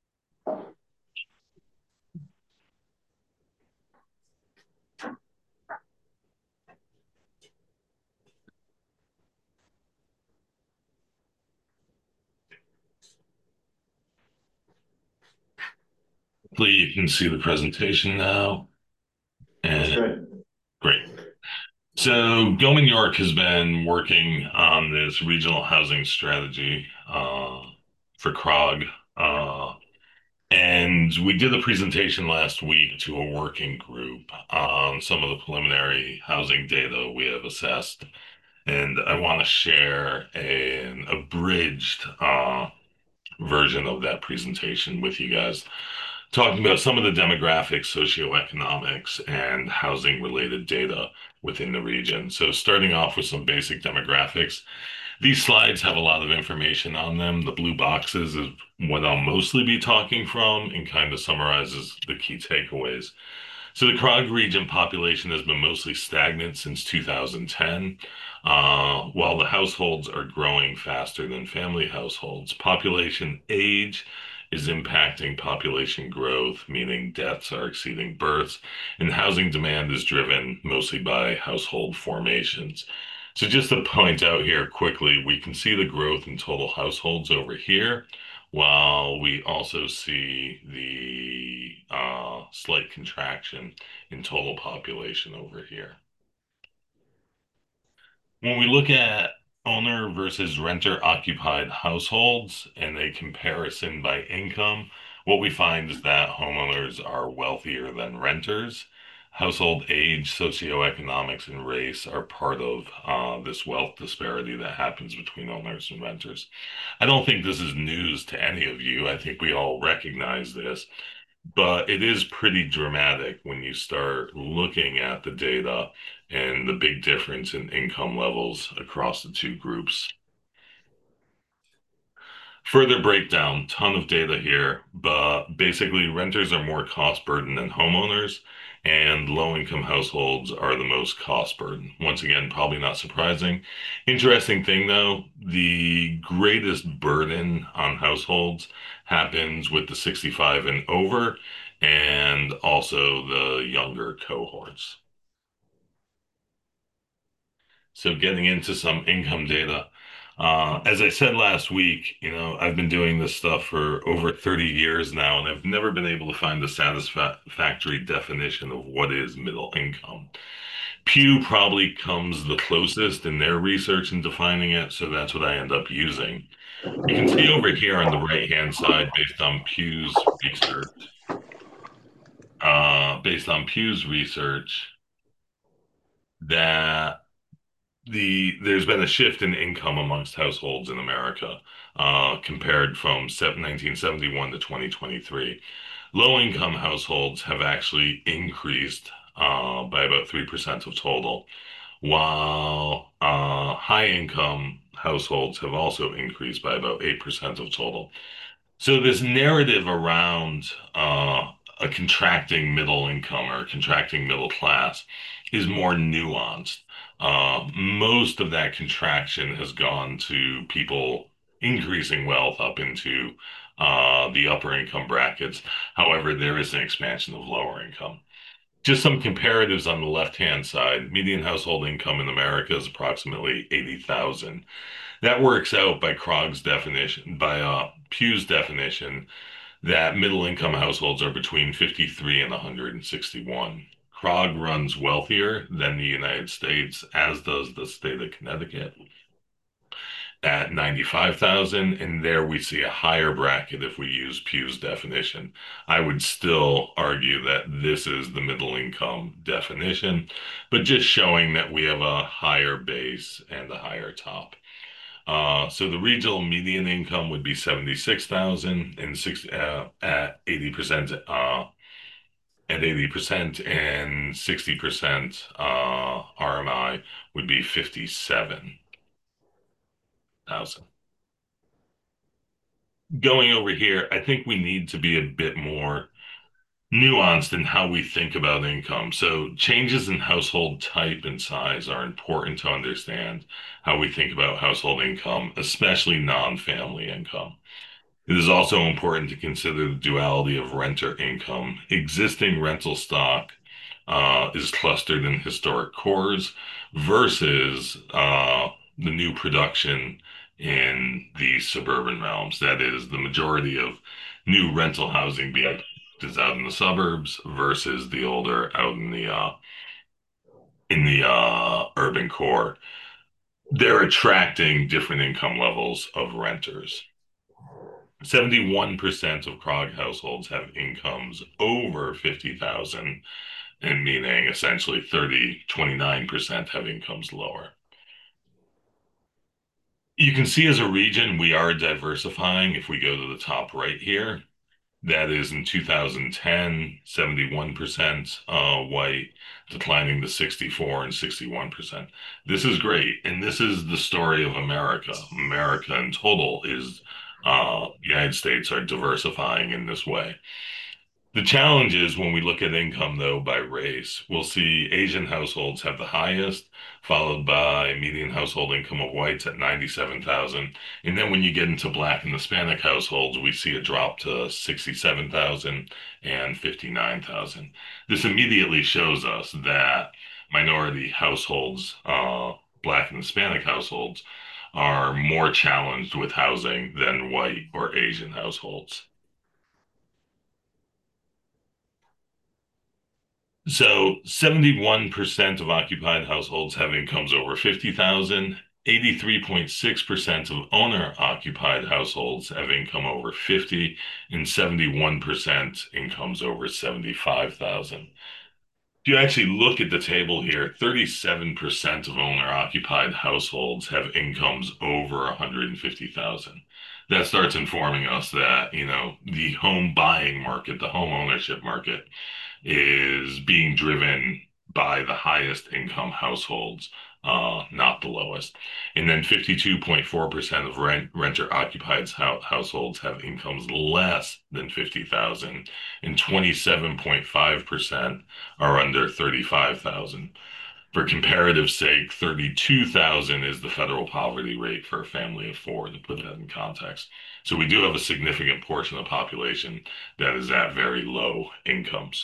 Hopefully you can see the presentation now. And good. Great. So Bowman York has been working on this regional housing strategy uh, for C R O G. Uh, and we did a presentation last week to a working group on some of the preliminary housing data we have assessed. And I want to share a, an abridged uh, version of that presentation with you guys, talking about some of the demographics, socioeconomics, and housing related data within the region. So starting off with some basic demographics, these slides have a lot of information on them. The blue boxes is what I'll mostly be talking from and kind of summarizes the key takeaways. So the C R O G region population has been mostly stagnant since two thousand ten. Uh, while the households are growing faster than family households, population age is impacting population growth, meaning deaths are exceeding births, and housing demand is driven mostly by household formations. So just to point out here quickly, we can see the growth in total households over here, while we also see the uh, slight contraction in total population over here. When we look at owner versus renter occupied households and a comparison by income, what we find is that homeowners are wealthier than renters. Household age, socioeconomics, and race are part of uh, this wealth disparity that happens between owners and renters. I don't think this is news to any of you. I think we all recognize this, but it is pretty dramatic when you start looking at the data and the big difference in income levels across the two groups. Further breakdown, ton of data here, but basically renters are more cost burdened than homeowners, and low-income households are the most cost burden. Once again, probably not surprising. Interesting thing though, the greatest burden on households happens with the sixty-five and over, and also the younger cohorts. So getting into some income data. Uh, as I said last week, you know, I've been doing this stuff for over thirty years now, and I've never been able to find a satisfactory definition of what is middle income. Pew probably comes the closest in their research in defining it, so that's what I end up using. You can see over here on the right-hand side, based on Pew's research, uh, based on Pew's research, that The there's been a shift in income amongst households in America uh, compared from nineteen seventy-one to twenty twenty-three. Low-income households have actually increased uh, by about three percent of total, while uh, high-income households have also increased by about eight percent of total. So this narrative around uh, a contracting middle income or contracting middle class is more nuanced. Uh, most of that contraction has gone to people increasing wealth up into uh, the upper income brackets. However, there is an expansion of lower income. Just some comparatives on the left-hand side. Median household income in America is approximately eighty thousand. That works out by Krog's definition, by uh, Pew's definition, that middle-income households are between fifty-three and one hundred sixty-one. Krog runs wealthier than the United States, as does the state of Connecticut, at ninety-five thousand, and there we see a higher bracket if we use Pew's definition. I would still argue that this is the middle income definition, but just showing that we have a higher base and a higher top. Uh, so the regional median income would be seventy-six thousand and six uh, at eighty percent uh, at eighty percent, and sixty percent uh, R M I would be fifty-seven thousand. Going over here, I think we need to be a bit more nuanced in how we think about income. So changes in household type and size are important to understand how we think about household income, especially non-family income. It is also important to consider the duality of renter income. Existing rental stock uh, is clustered in historic cores versus uh, the new production in the suburban realms. That is, the majority of new rental housing being is out in the suburbs versus the older out in the uh, in the uh, urban core. They're attracting different income levels of renters. seventy-one percent of Krog households have incomes over fifty thousand, and meaning essentially thirty, twenty-nine percent have incomes lower. You can see as a region, we are diversifying if we go to the top right here. That is in two thousand ten, seventy-one percent uh, white, declining to sixty-four and sixty-one percent. This is great. And this is the story of America. America in total is, uh, the United States are diversifying in this way. The challenge is when we look at income, though, by race, we'll see Asian households have the highest, followed by median household income of whites at ninety-seven thousand. And then when you get into Black and Hispanic households, we see a drop to sixty-seven thousand and fifty-nine thousand. This immediately shows us that minority households, uh, Black and Hispanic households, are more challenged with housing than white or Asian households. So seventy-one percent of occupied households have incomes over fifty thousand. eighty-three point six percent of owner-occupied households have income over fifty, and seventy-one percent incomes over seventy-five thousand. If you actually look at the table here, thirty-seven percent of owner-occupied households have incomes over one hundred fifty thousand. That starts informing us that, you know, the home buying market, the home ownership market, is being driven by the highest income households, uh, not the lowest. And then fifty-two point four percent of rent, renter occupied ho households have incomes less than fifty thousand, and twenty-seven point five percent are under thirty-five thousand. For comparative sake, thirty-two thousand is the federal poverty rate for a family of four, to put that in context. So we do have a significant portion of the population that is at very low incomes.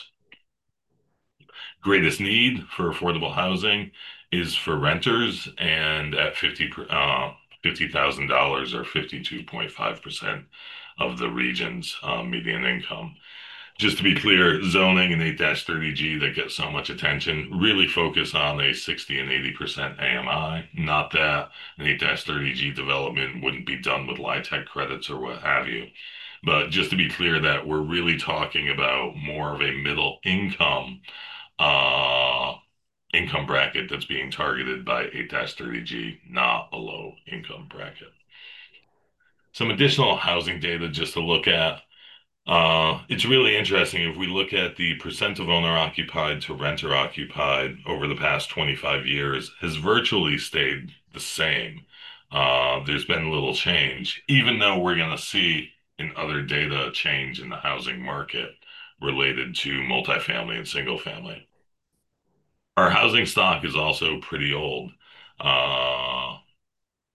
Greatest need for affordable housing is for renters, and at fifty thousand dollars or fifty-two point five percent of the region's uh, median income. Just to be clear, zoning and eight thirty G that get so much attention really focus on a sixty and eighty percent A M I. Not that an eight thirty G development wouldn't be done with LIHTC credits or what have you. But just to be clear that we're really talking about more of a middle income uh, income bracket that's being targeted by eight thirty G, not a low income bracket. Some additional housing data just to look at. Uh, it's really interesting if we look at the percent of owner occupied to renter occupied over the past twenty-five years has virtually stayed the same. Uh, there's been little change, even though we're going to see in other data change in the housing market related to multifamily and single family. Our housing stock is also pretty old. Uh,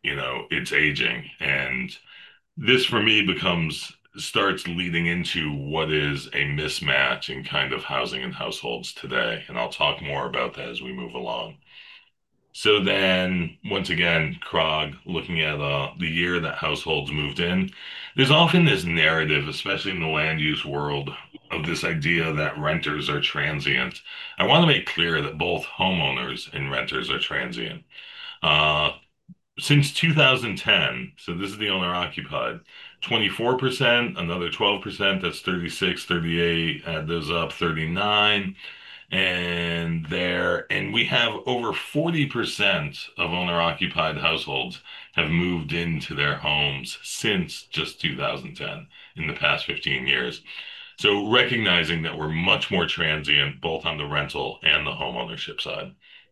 you know, it's aging. And this for me becomes starts leading into what is a mismatch in kind of housing and households today. And I'll talk more about that as we move along. So then, once again, Krog, looking at uh, the year that households moved in, there's often this narrative, especially in the land use world, of this idea that renters are transient. I want to make clear that both homeowners and renters are transient. Uh, since two thousand ten, so this is the owner occupied, twenty-four percent, another twelve percent, that's thirty-six, thirty-eight, add those up, thirty-nine. And there, and we have over forty percent of owner occupied households have moved into their homes since just two thousand ten in the past fifteen years. So recognizing that we're much more transient, both on the rental and the home ownership side.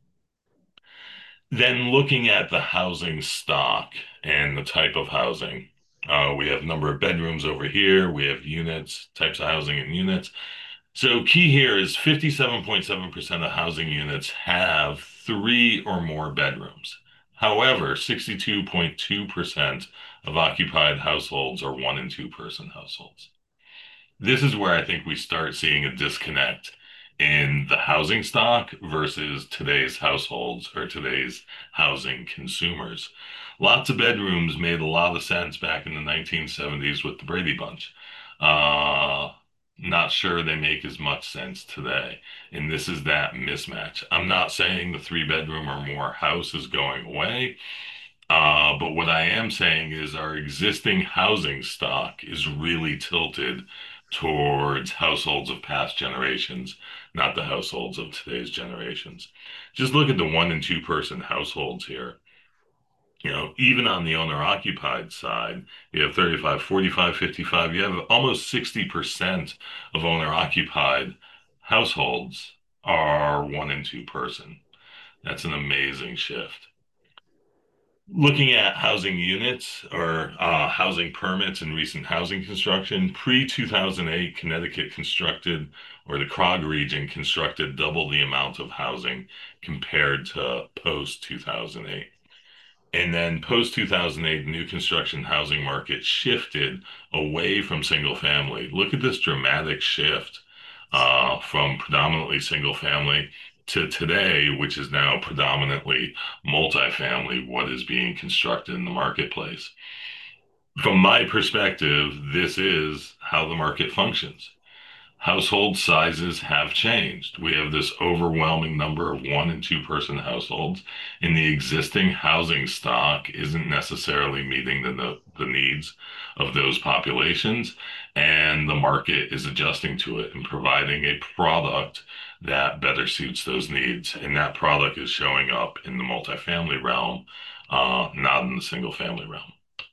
Then looking at the housing stock and the type of housing, uh, we have number of bedrooms over here. We have units, types of housing and units. So key here is fifty-seven point seven percent of housing units have three or more bedrooms. However, sixty-two point two percent of occupied households are one and two person households. This is where I think we start seeing a disconnect in the housing stock versus today's households or today's housing consumers. Lots of bedrooms made a lot of sense back in the nineteen seventies with the Brady Bunch. Uh, Not sure they make as much sense today. And this is that mismatch. I'm not saying the three bedroom or more house is going away. Uh, but what I am saying is our existing housing stock is really tilted towards households of past generations, not the households of today's generations. Just look at the one and two person households here. You know, even on the owner occupied side, you have thirty-five, forty-five, fifty-five, you have almost sixty percent of owner occupied households are one and two person. That's an amazing shift. Looking at housing units or uh, housing permits and recent housing construction, pre two thousand eight, Connecticut constructed, or the Krog region constructed double the amount of housing compared to post two thousand eight. And then post two thousand eight, new construction housing market shifted away from single family. Look at this dramatic shift uh, from predominantly single family to today, which is now predominantly multifamily, what is being constructed in the marketplace. From my perspective, this is how the market functions. Household sizes have changed. We have this overwhelming number of one and two person households, and the existing housing stock isn't necessarily meeting the, the needs of those populations, and the market is adjusting to it and providing a product that better suits those needs. And that product is showing up in the multifamily realm, uh, not in the single family realm.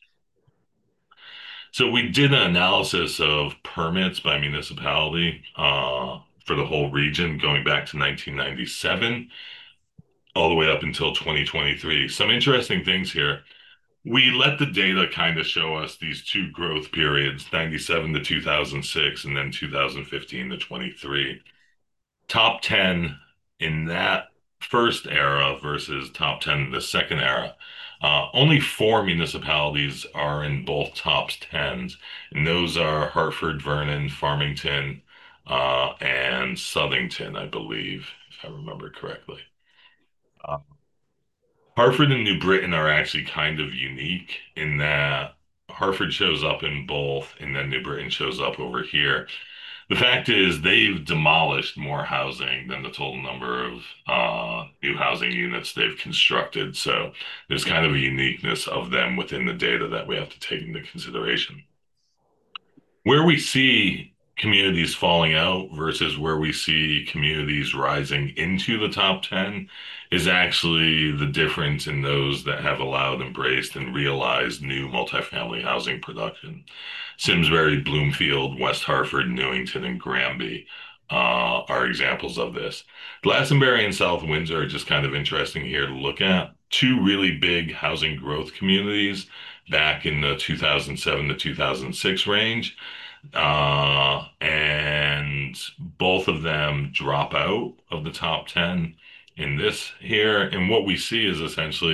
So we did an analysis of permits by municipality uh, for the whole region going back to nineteen ninety-seven, all the way up until twenty twenty-three. Some interesting things here. We let the data kind of show us these two growth periods, ninety-seven to two thousand six, and then two thousand fifteen to twenty-three. Top ten in that first era versus top ten in the second era. Uh, only four municipalities are in both top tens, and those are Hartford, Vernon, Farmington, uh, and Southington, I believe, if I remember correctly. Uh, Hartford and New Britain are actually kind of unique in that Hartford shows up in both, and then New Britain shows up over here. The fact is they've demolished more housing than the total number of uh, new housing units they've constructed. So there's kind of a uniqueness of them within the data that we have to take into consideration. Where we see communities falling out versus where we see communities rising into the top ten is actually the difference in those that have allowed, embraced, and realized new multifamily housing production. Simsbury, Bloomfield, West Hartford, Newington, and Granby uh, are examples of this. Glastonbury and South Windsor are just kind of interesting here to look at. Two really big housing growth communities back in the two thousand seven to two thousand six range. Uh, and both of them drop out of the top ten in this here. And what we see is essentially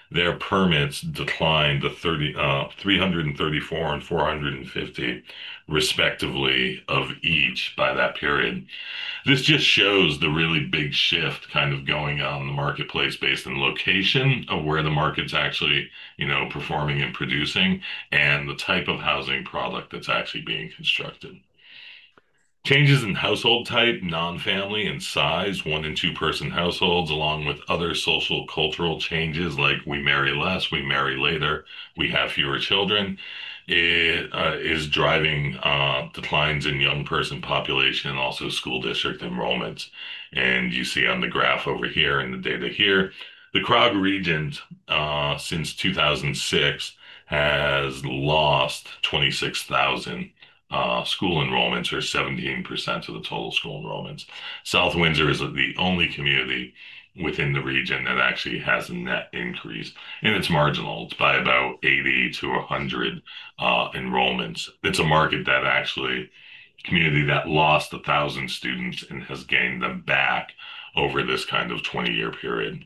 their permits declined to thirty, uh, three hundred thirty-four and four hundred fifty, respectively, of each by that period. This just shows the really big shift kind of going on in the marketplace based on location of where the market's actually, you know, performing and producing, and the type of housing product that's actually being constructed. Changes in household type, non-family, and size, one and two person households, along with other social cultural changes like we marry less, we marry later, we have fewer children, it uh, is driving uh, declines in young person population and also school district enrollments. And you see on the graph over here and the data here, the Krog region uh, since two thousand six has lost twenty-six thousand uh, school enrollments, or seventeen percent of the total school enrollments. South Windsor is the only community within the region that actually has a net increase, and it's marginal. It's by about eighty to one hundred uh, enrollments. It's a market that actually, community that lost a thousand students and has gained them back over this kind of twenty year period.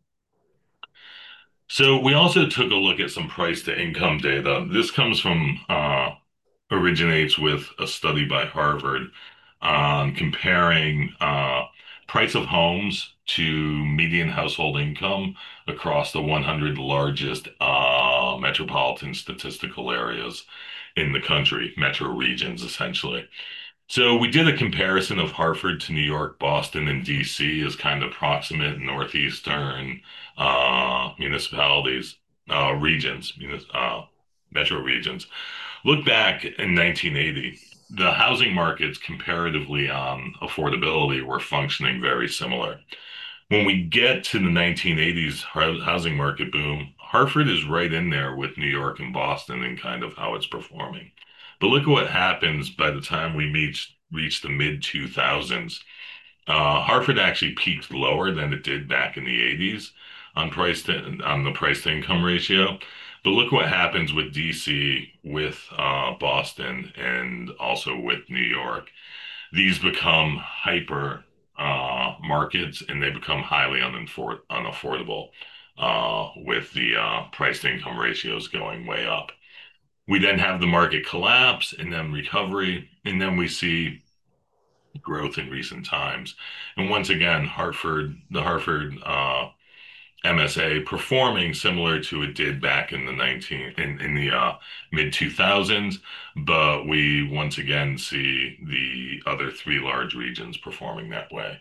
So we also took a look at some price to income data. This comes from uh, originates with a study by Harvard on comparing uh, price of homes to median household income across the one hundred largest uh, metropolitan statistical areas in the country, metro regions, essentially. So we did a comparison of Hartford to New York, Boston, and D C as kind of proximate northeastern uh, municipalities, uh, regions, uh, metro regions. Look back in nineteen eighty, the housing markets comparatively on affordability were functioning very similar. When we get to the nineteen eighties housing market boom, Hartford is right in there with New York and Boston and kind of how it's performing. But look at what happens by the time we reach, reach the mid two thousands. Uh, Hartford actually peaked lower than it did back in the eighties on price to, on the price to income ratio. But look what happens with D C, with uh, Boston, and also with New York. These become hyper uh, markets, and they become highly unaffor- unaffordable uh, with the uh, price to income ratios going way up. We then have the market collapse and then recovery, and then we see growth in recent times. And once again, Hartford, the Hartford uh, M S A performing similar to it did back in the nineteen in, in the uh, mid two thousands, but we once again see the other three large regions performing that way.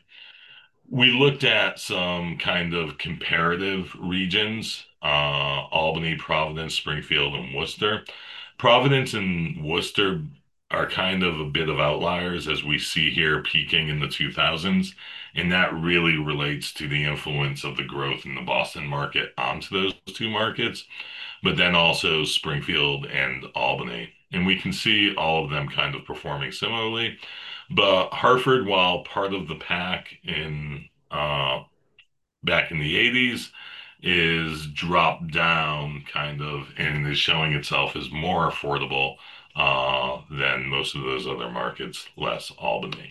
We looked at some kind of comparative regions, uh, Albany, Providence, Springfield, and Worcester. Providence and Worcester are kind of a bit of outliers, as we see here peaking in the two thousands. And that really relates to the influence of the growth in the Boston market onto those two markets, but then also Springfield and Albany. And we can see all of them kind of performing similarly. But Hartford, while part of the pack in uh, back in the eighties, is dropped down kind of and is showing itself as more affordable uh, than most of those other markets, less Albany.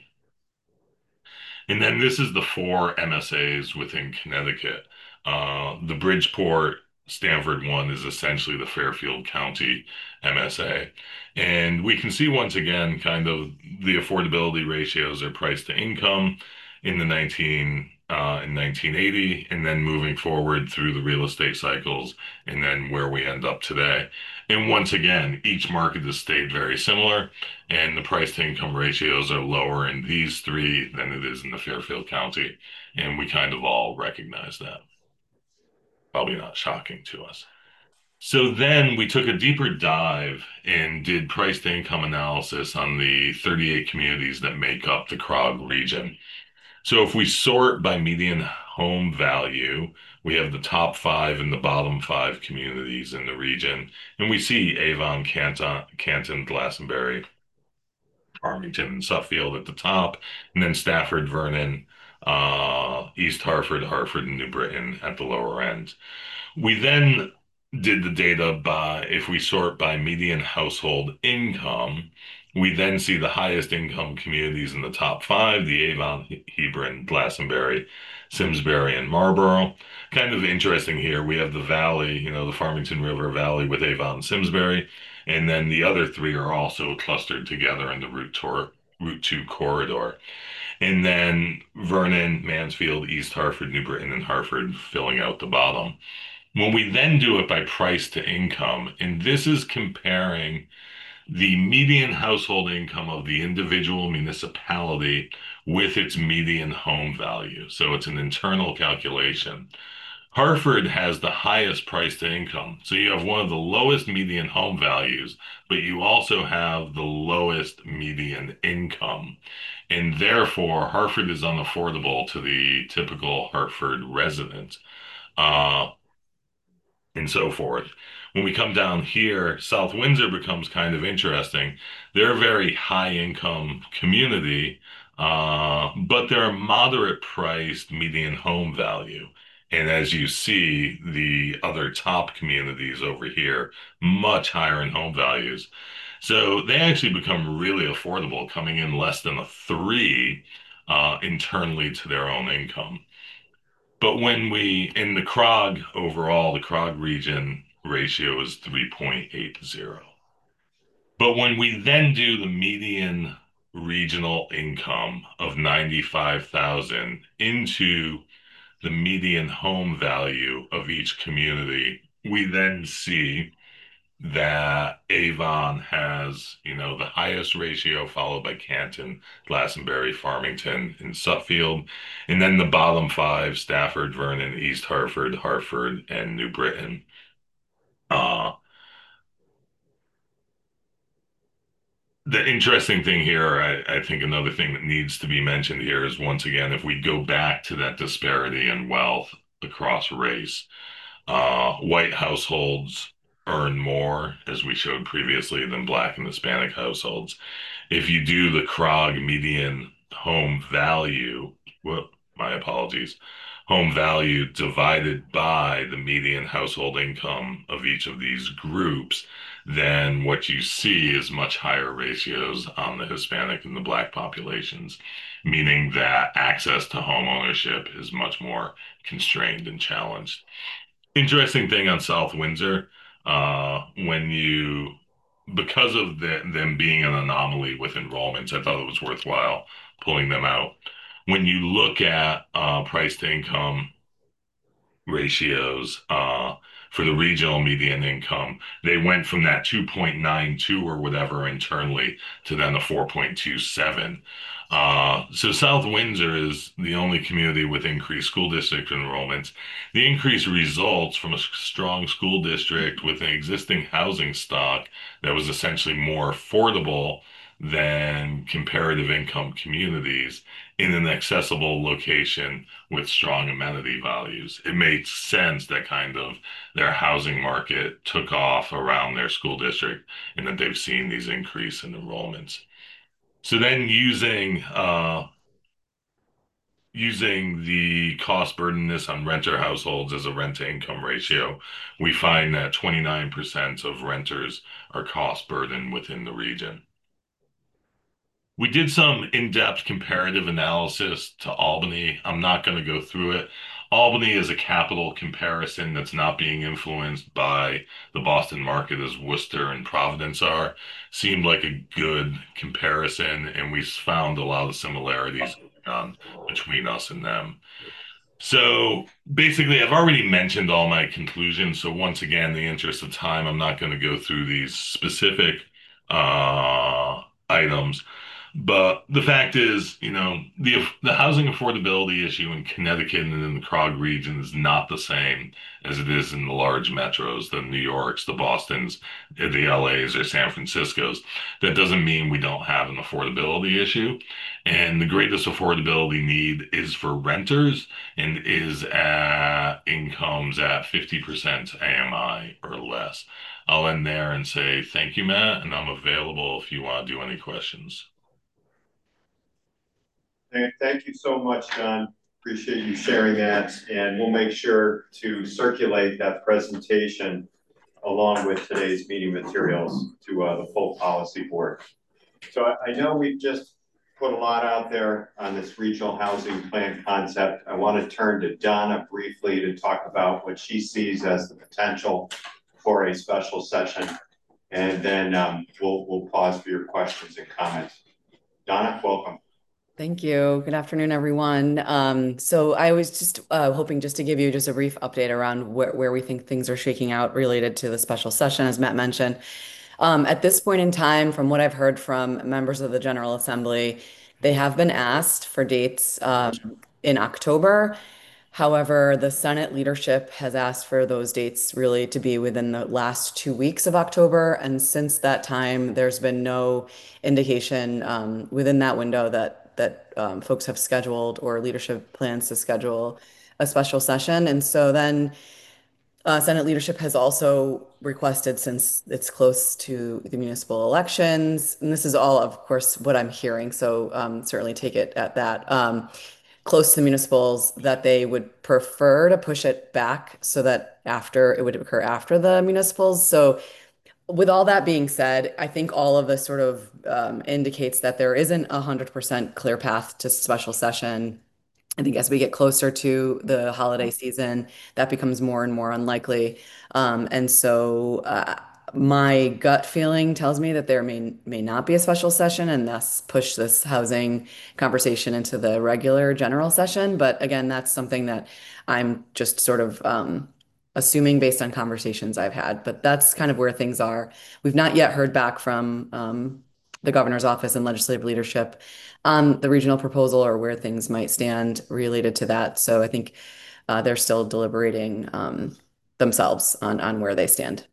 And then this is the four M S As within Connecticut. Uh, the Bridgeport Stamford one is essentially the Fairfield County M S A. And we can see once again kind of the affordability ratios or price to income in the nineteen uh, in nineteen eighty, and then moving forward through the real estate cycles, and then where we end up today. And once again, each market has stayed very similar, and the price to income ratios are lower in these three than it is in the Fairfield County. And we kind of all recognize that. Probably not shocking to us. So then we took a deeper dive and did price to income analysis on the thirty-eight communities that make up the Krog region. So if we sort by median home value, we have the top five and the bottom five communities in the region. And we see Avon, Canton, Canton, Glastonbury, Farmington, and Suffield at the top, and then Stafford, Vernon, uh, East Hartford, Hartford, and New Britain at the lower end. We then did the data by, if we sort by median household income, we then see the highest income communities in the top five, the Avon, Hebron, Glastonbury, Simsbury, and Marlborough. Kind of interesting here, we have the valley, you know, the Farmington River Valley with Avon, Simsbury, and then the other three are also clustered together in the Route Tour, Route two corridor. And then Vernon, Mansfield, East Hartford, New Britain, and Hartford filling out the bottom. When we then do it by price to income, and this is comparing the median household income of the individual municipality with its median home value. So it's an internal calculation. Hartford has the highest price to income. So you have one of the lowest median home values, but you also have the lowest median income. And therefore, Hartford is unaffordable to the typical Hartford resident, uh, and so forth. When we come down here, South Windsor becomes kind of interesting. They're a very high income community, uh, but they're a moderate priced median home value. And as you see, the other top communities over here, much higher in home values. So they actually become really affordable, coming in less than a three uh, internally to their own income. But when we, in the C R O G overall, the C R O G region ratio is three point eight zero. But when we then do the median regional income of ninety-five thousand into the median home value of each community, we then see that Avon has, you know, the highest ratio, followed by Canton, Glastonbury, Farmington, and Suffield. And then the bottom five, Stafford, Vernon, East Hartford, Hartford, and New Britain. Uh, the interesting thing here, I, I think another thing that needs to be mentioned here is, once again, if we go back to that disparity in wealth across race, uh, white households earn more, as we showed previously, than Black and Hispanic households. If you do the C R O G median home value, well, my apologies, home value divided by the median household income of each of these groups, then what you see is much higher ratios on the Hispanic and the Black populations, meaning that access to home ownership is much more constrained and challenged. Interesting thing on South Windsor, uh, when you, because of the, them being an anomaly with enrollments, I thought it was worthwhile pulling them out. When you look at uh, price to income ratios uh, for the regional median income, they went from that two point nine two or whatever internally to then a four point two seven. Uh, so South Windsor is the only community with increased school district enrollments. The increase results from a strong school district with an existing housing stock that was essentially more affordable than comparative income communities in an accessible location with strong amenity values. It makes sense that kind of their housing market took off around their school district and that they've seen these increase in enrollments. So then using uh, using the cost burdenness on renter households as a rent to income ratio, we find that twenty-nine percent of renters are cost burdened within the region. We did some in-depth comparative analysis to Albany. I'm not going to go through it. Albany is a capital comparison that's not being influenced by the Boston market as Worcester and Providence are. Seemed like a good comparison, and we found a lot of similarities um, between us and them. So basically, I've already mentioned all my conclusions. So once again, in the interest of time, I'm not going to go through these specific uh, items. But the fact is, you know, the the housing affordability issue in Connecticut and in the C R O G region is not the same as it is in the large metros, the New Yorks, the Bostons, the L As, or San Franciscos. That doesn't mean we don't have an affordability issue. And the greatest affordability need is for renters and is at incomes at fifty percent A M I or less. I'll end there and say thank you, Matt, and I'm available if you want to do any questions. Thank you so much, John. Appreciate you sharing that. And we'll make sure to circulate that presentation along with today's meeting materials to uh, the full policy board. So I, I know we've just put a lot out there on this regional housing plan concept. I want to turn to Donna briefly to talk about what she sees as the potential for a special session. And then um, we'll, we'll pause for your questions and comments. Donna, welcome. Thank you. Good afternoon, everyone. Um, so I was just uh, hoping just to give you just a brief update around where, where we think things are shaking out related to the special session, as Matt mentioned. Um, at this point in time, from what I've heard from members of the General Assembly, they have been asked for dates um, in October. However, the Senate leadership has asked for those dates really to be within the last two weeks of October. And since that time, there's been no indication um, within that window that that um, folks have scheduled or leadership plans to schedule a special session. And so then uh, Senate leadership has also requested, since it's close to the municipal elections, and this is all, of course, what I'm hearing, so um, certainly take it at that, um, close to the municipals, that they would prefer to push it back so that after, it would occur after the municipals. So with all that being said, I think all of this sort of um, indicates that there isn't a hundred percent clear path to special session. I think as we get closer to the holiday season, that becomes more and more unlikely. Um, and so uh, my gut feeling tells me that there may may not be a special session, and thus push this housing conversation into the regular general session. But again, that's something that I'm just sort of um, assuming based on conversations I've had, but that's kind of where things are. We've not yet heard back from um, the governor's office and legislative leadership on the regional proposal or where things might stand related to that. So I think uh, they're still deliberating um, themselves on, on where they stand.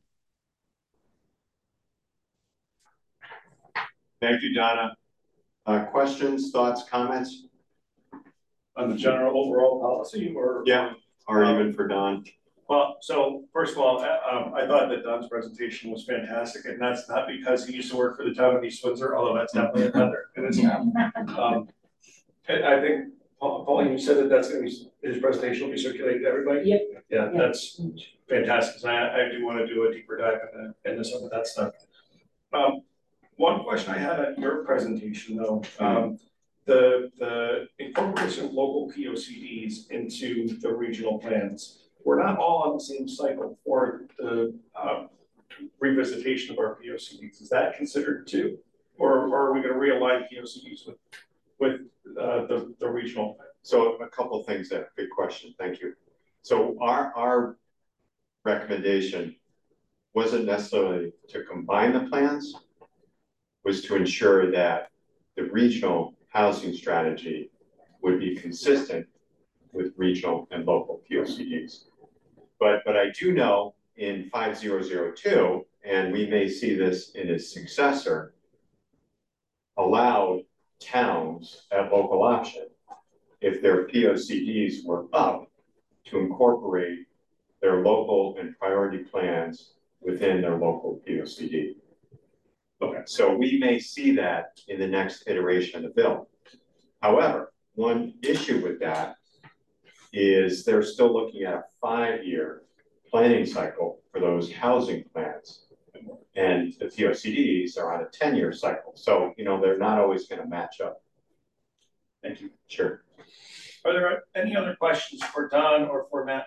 Thank you, Donna. Uh, questions, thoughts, comments? On the general overall policy, or? Yeah, or um, even for Don. Well, so first of all, um, I thought that Don's presentation was fantastic, and that's not because he used to work for the town of East Windsor, although that's definitely another. And it's, um, I think, Pauline, you said that that's going to be, his presentation will be circulated to everybody? Yep. Yeah, Yep. That's fantastic. I, I do want to do a deeper dive into, into some of that stuff. Um, one question I had at your presentation, though, um, the, the incorporation of local P O C Ds into the regional plans. We're not all on the same cycle for the uh, revisitation of our P O C Ds. Is that considered too? Or, or are we going to realign P O C Ds with, with uh, the, the regional plan? So a couple of things there. Good question. Thank you. So our, our recommendation wasn't necessarily to combine the plans, was to ensure that the regional housing strategy would be consistent with regional and local P O C Ds. But, but I do know in five thousand two, and we may see this in its successor, allowed towns at local option, if their P O C Ds were up, to incorporate their local and priority plans within their local P O C D. Okay, so we may see that in the next iteration of the bill. However, one issue with that is they're still looking at a five-year planning cycle for those housing plans. And the P O C Ds are on a ten-year cycle. So, you know, they're not always going to match up. Thank you. Sure. Are there any other questions for Don or for Matt?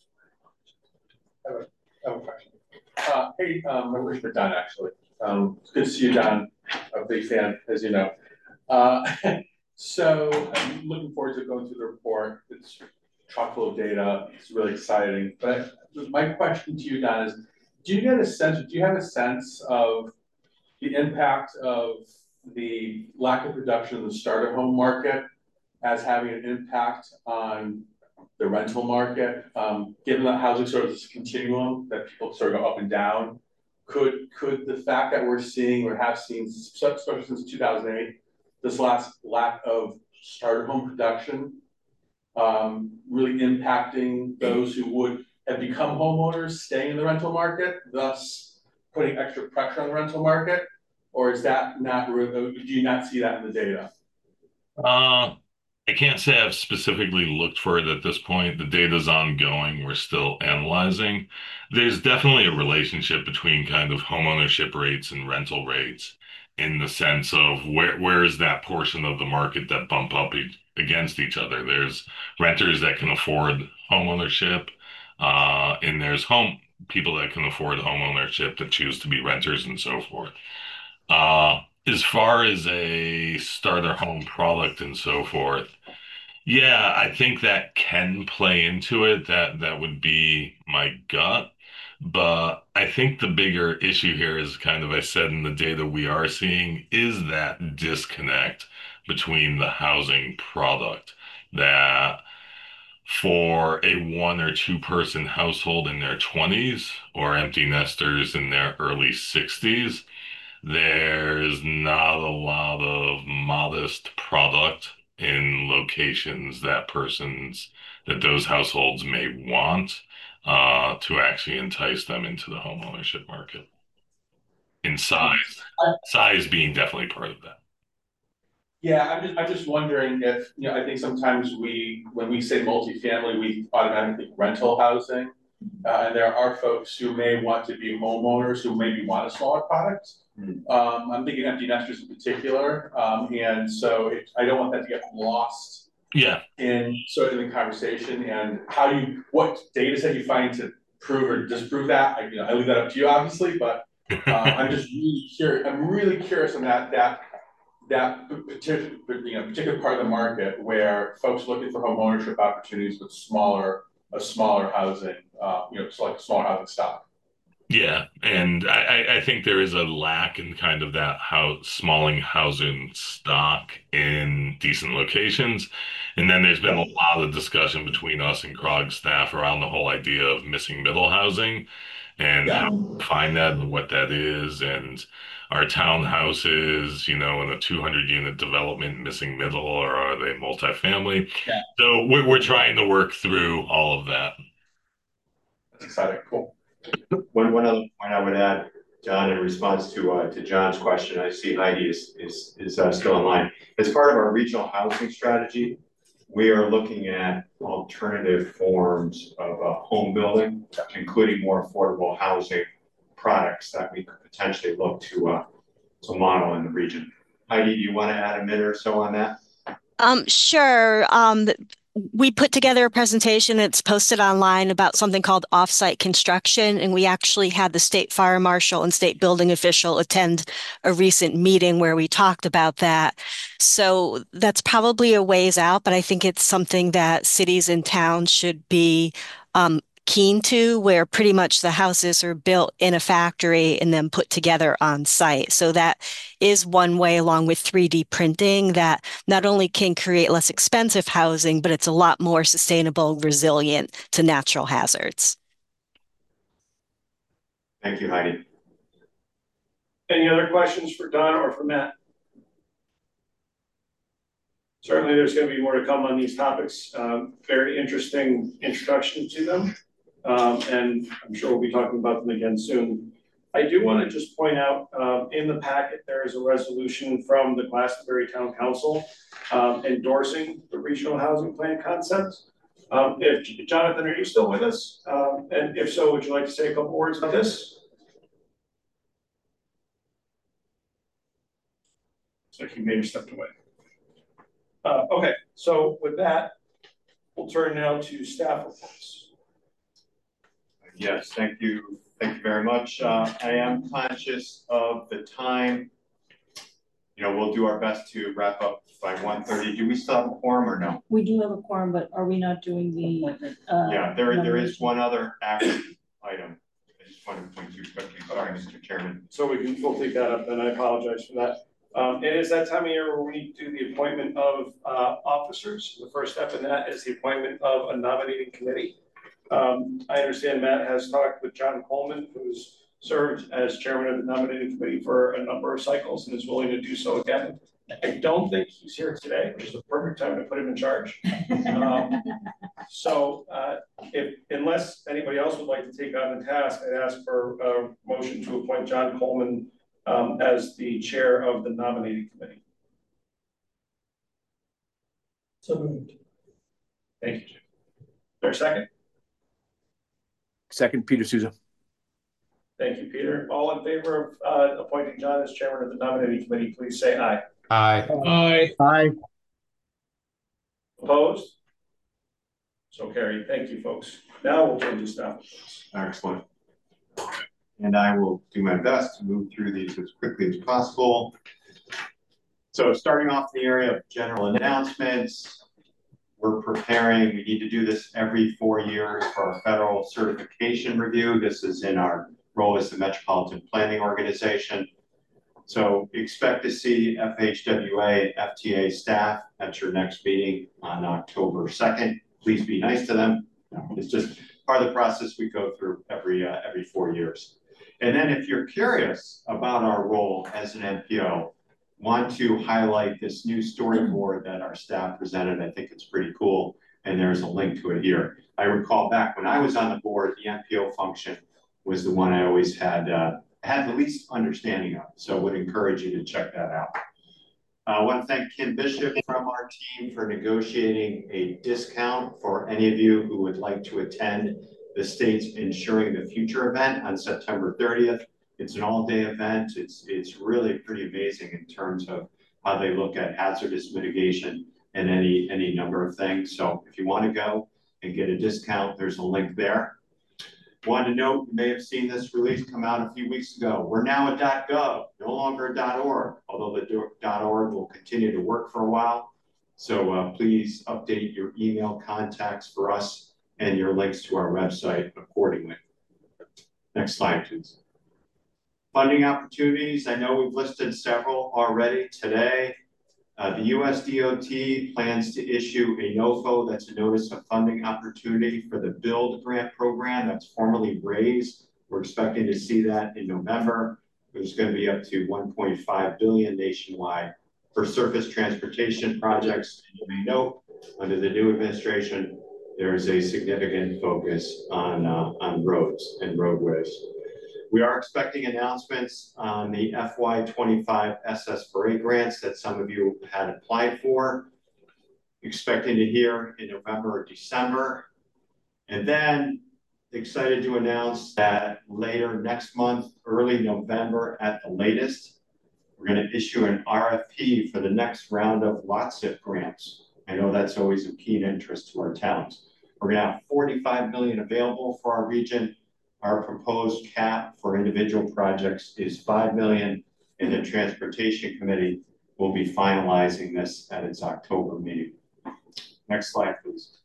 I have a, I have a question. Uh, hey, um, my wish for Don, actually. Um, it's good to see you, Don. I'm a big fan, as you know. Uh, so I'm looking forward to going through the report. It's chock full of data. It's really exciting. But my question to you, Don, is do you get a sense, do you have a sense of the impact of the lack of production in the starter home market as having an impact on the rental market? Um, given that housing sort of this continuum that people sort of go up and down, could could the fact that we're seeing or have seen, especially since two thousand eight, this last lack of starter home production um, really impacting those who would have become homeowners staying in the rental market, thus putting extra pressure on the rental market? Or is that not, do you not see that in the data? Uh, I can't say I've specifically looked for it at this point. The data's ongoing. We're still analyzing. There's definitely a relationship between kind of homeownership rates and rental rates. in the sense of where where is that portion of the market that bump up e against each other. There's renters that can afford home ownership, uh, and there's home people that can afford home ownership that choose to be renters and so forth. Uh, as far as a starter home product and so forth, yeah, I think that can play into it. That that would be my gut. But I think the bigger issue here is kind of I said in the data we are seeing is that disconnect between the housing product that for a one or two person household in their twenties or empty nesters in their early sixties, there's not a lot of modest product in locations that persons that those households may want uh, to actually entice them into the home ownership market. In size, size being definitely part of that. Yeah, I'm just, I'm just wondering if, you know, I think sometimes we, when we say multifamily, we automatically think rental housing. Uh, and there are folks who may want to be homeowners who maybe want a smaller product. Mm. Um, I'm thinking empty nesters in particular. Um, and so it, I don't want that to get lost. Yeah. In sort of the conversation and how you, what data set you find to prove or disprove that. I, you know, I leave that up to you, obviously, but uh, I'm just really curious. I'm really curious on that, that, that particular, you know, particular part of the market where folks looking for home ownership opportunities with smaller, a smaller housing, uh, you know, it's like smaller housing stock. Yeah, and I, I think there is a lack in kind of that how smalling housing stock in decent locations. And then there's been a lot of discussion between us and CROG staff around the whole idea of missing middle housing and Yeah. how to find that and what that is. And are townhouses, you know, in a two hundred unit development missing middle, or are they multifamily? Yeah. So we're, we're trying to work through all of that. That's exciting. Cool. One, one other point I would add, John, in response to uh, to John's question, I see Heidi is is is uh, still in line. As part of our regional housing strategy, we are looking at alternative forms of uh, home building, including more affordable housing products that we could potentially look to uh, to model in the region. Heidi, do you want to add a minute or so on that? Um, sure. Um, we put together a presentation that's posted online about something called offsite construction, and we actually had the state fire marshal and state building official attend a recent meeting where we talked about that. So that's probably a ways out, but I think it's something that cities and towns should be um, keen to, where pretty much the houses are built in a factory and then put together on site. So that is one way, along with three D printing, that not only can create less expensive housing, but it's a lot more sustainable, resilient to natural hazards. Thank you, Heidi. Any other questions for Don or for Matt? Certainly there's going to be more to come on these topics. Um, very interesting introduction to them. Um, and I'm sure we'll be talking about them again soon. I do want to just point out um, in the packet, there is a resolution from the Glastonbury Town Council um, endorsing the regional housing plan concept. Um, if Jonathan, are you still with us? Um, and if so, would you like to say a couple words about this? Looks like he maybe stepped away. Uh, okay, so with that, we'll turn now to staff reports. Yes, thank you. Thank you very much. Uh, I am conscious of the time. You know, we'll do our best to wrap up by one thirty. Do we still have a quorum or no? We do have a quorum, but are we not doing the? Uh, yeah, there, there is one other action item. I just wanted to point to quickly. Sorry, Mister Chairman. So we can, we'll take that up, and I apologize for that. Um, it is that time of year where we do the appointment of uh, officers. The first step in that is the appointment of a nominating committee. Um, I understand Matt has talked with John Coleman, who's served as chairman of the nominating committee for a number of cycles and is willing to do so again. I don't think he's here today, which is the perfect time to put him in charge. Um, so uh, if, unless anybody else would like to take on the task, I'd ask for a motion to appoint John Coleman um, as the chair of the nominating committee. So moved. Thank you, Jim. Is there a second? Second, Peter Souza. Thank you, Peter. All in favor of uh, appointing John as chairman of the nominating committee, please say aye. Aye. Aye. Aye. Opposed? So carried. Thank you, folks. Now we'll turn to staff. Excellent. And I will do my best to move through these as quickly as possible. So starting off in the area of general announcements, we're preparing, we need to do this every four years for our federal certification review. This is in our role as the Metropolitan Planning Organization. So expect to see F H W A, F T A staff at your next meeting on October second. Please be nice to them. It's just part of the process we go through every, uh, every four years. And then if you're curious about our role as an M P O, want to highlight this new storyboard that our staff presented. I think it's pretty cool, and there's a link to it here. I recall back when I was on the board, the M P O function was the one I always had uh, had the least understanding of, so would encourage you to check that out. I want to thank Kim Bishop from our team for negotiating a discount for any of you who would like to attend the state's Ensuring the Future event on September thirtieth. It's an all-day event. It's, it's really pretty amazing in terms of how they look at hazardous mitigation and any, any number of things. So if you want to go and get a discount, there's a link there. Wanted to note, you may have seen this release come out a few weeks ago. We're now a .gov, no longer a .org, although the .org will continue to work for a while. So uh, please update your email contacts for us and your links to our website accordingly. Next slide, please. Funding opportunities, I know we've listed several already today. Uh, the U S D O T plans to issue a NOFO, that's a Notice of Funding Opportunity for the BUILD grant program that's formally raised. We're expecting to see that in November. There's going to be up to one point five billion dollars nationwide for surface transportation projects. You may note, under the new administration, there is a significant focus on, uh, on roads and roadways. We are expecting announcements on the F Y twenty-five S S four A grants that some of you had applied for. Expecting to hear in November or December. And then excited to announce that later next month, early November at the latest, we're going to issue an R F P for the next round of LOTSIP grants. I know that's always of keen interest to our towns. We're going to have forty-five million dollars available for our region. Our proposed cap for individual projects is five million dollars, and the Transportation Committee will be finalizing this at its October meeting. Next slide, please.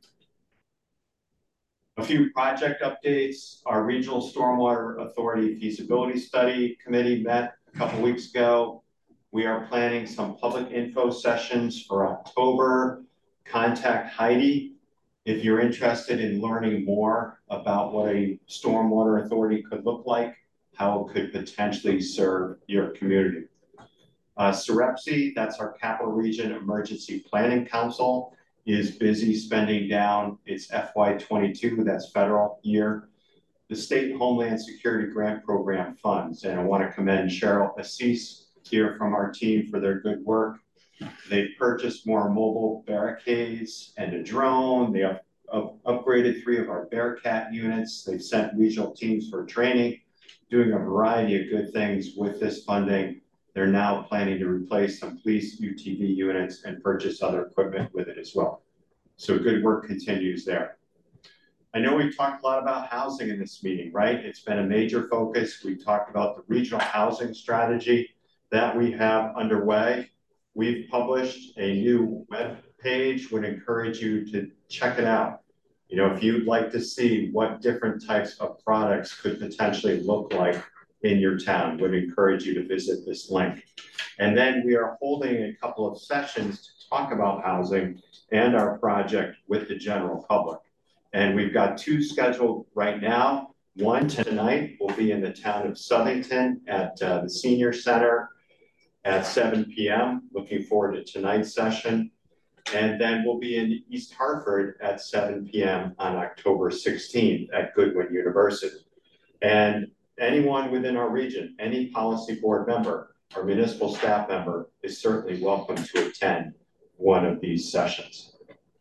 A few project updates. Our Regional Stormwater Authority Feasibility Study Committee met a couple weeks ago. We are planning some public info sessions for October. Contact Heidi if you're interested in learning more about what a stormwater authority could look like, how it could potentially serve your community. Uh, SREPSI, that's our Capital Region Emergency Planning Council, is busy spending down its F Y twenty-two, that's federal year, the State Homeland Security Grant Program funds. And I want to commend Cheryl Assis here from our team for their good work. They've purchased more mobile barricades and a drone. They have up upgraded three of our Bearcat units. They've sent regional teams for training, doing a variety of good things with this funding. They're now planning to replace some police U T V units and purchase other equipment with it as well. So good work continues there. I know we've talked a lot about housing in this meeting, right? It's been a major focus. We talked about the regional housing strategy that we have underway. We've published a new web page, would encourage you to check it out. You know, if you'd like to see what different types of products could potentially look like in your town, would encourage you to visit this link. And then we are holding a couple of sessions to talk about housing and our project with the general public. And we've got two scheduled right now. One tonight will be in the town of Southington at uh, the Senior Center at seven P M Looking forward to tonight's session. And then we'll be in East Hartford at seven P M on October sixteenth at Goodwin University. And anyone within our region, any policy board member or municipal staff member is certainly welcome to attend one of these sessions.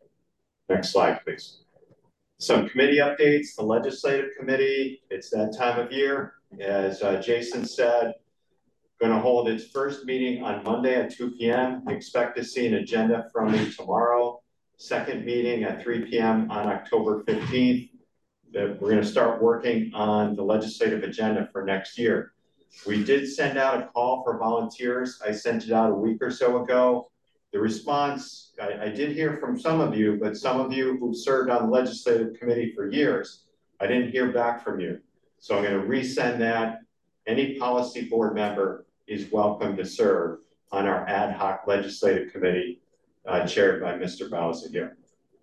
Next slide, please. Some committee updates. The legislative committee, it's that time of year. as uh, Jason said, going to hold its first meeting on Monday at two P M Expect to see an agenda from me tomorrow. Second meeting at three P M on October fifteenth. That we're going to start working on the legislative agenda for next year. We did send out a call for volunteers. I sent it out a week or so ago. The response, I, I did hear from some of you, but some of you who served on the legislative committee for years, I didn't hear back from you. So I'm going to resend that. Any policy board member is welcome to serve on our ad hoc legislative committee uh, chaired by Mister Bowser here.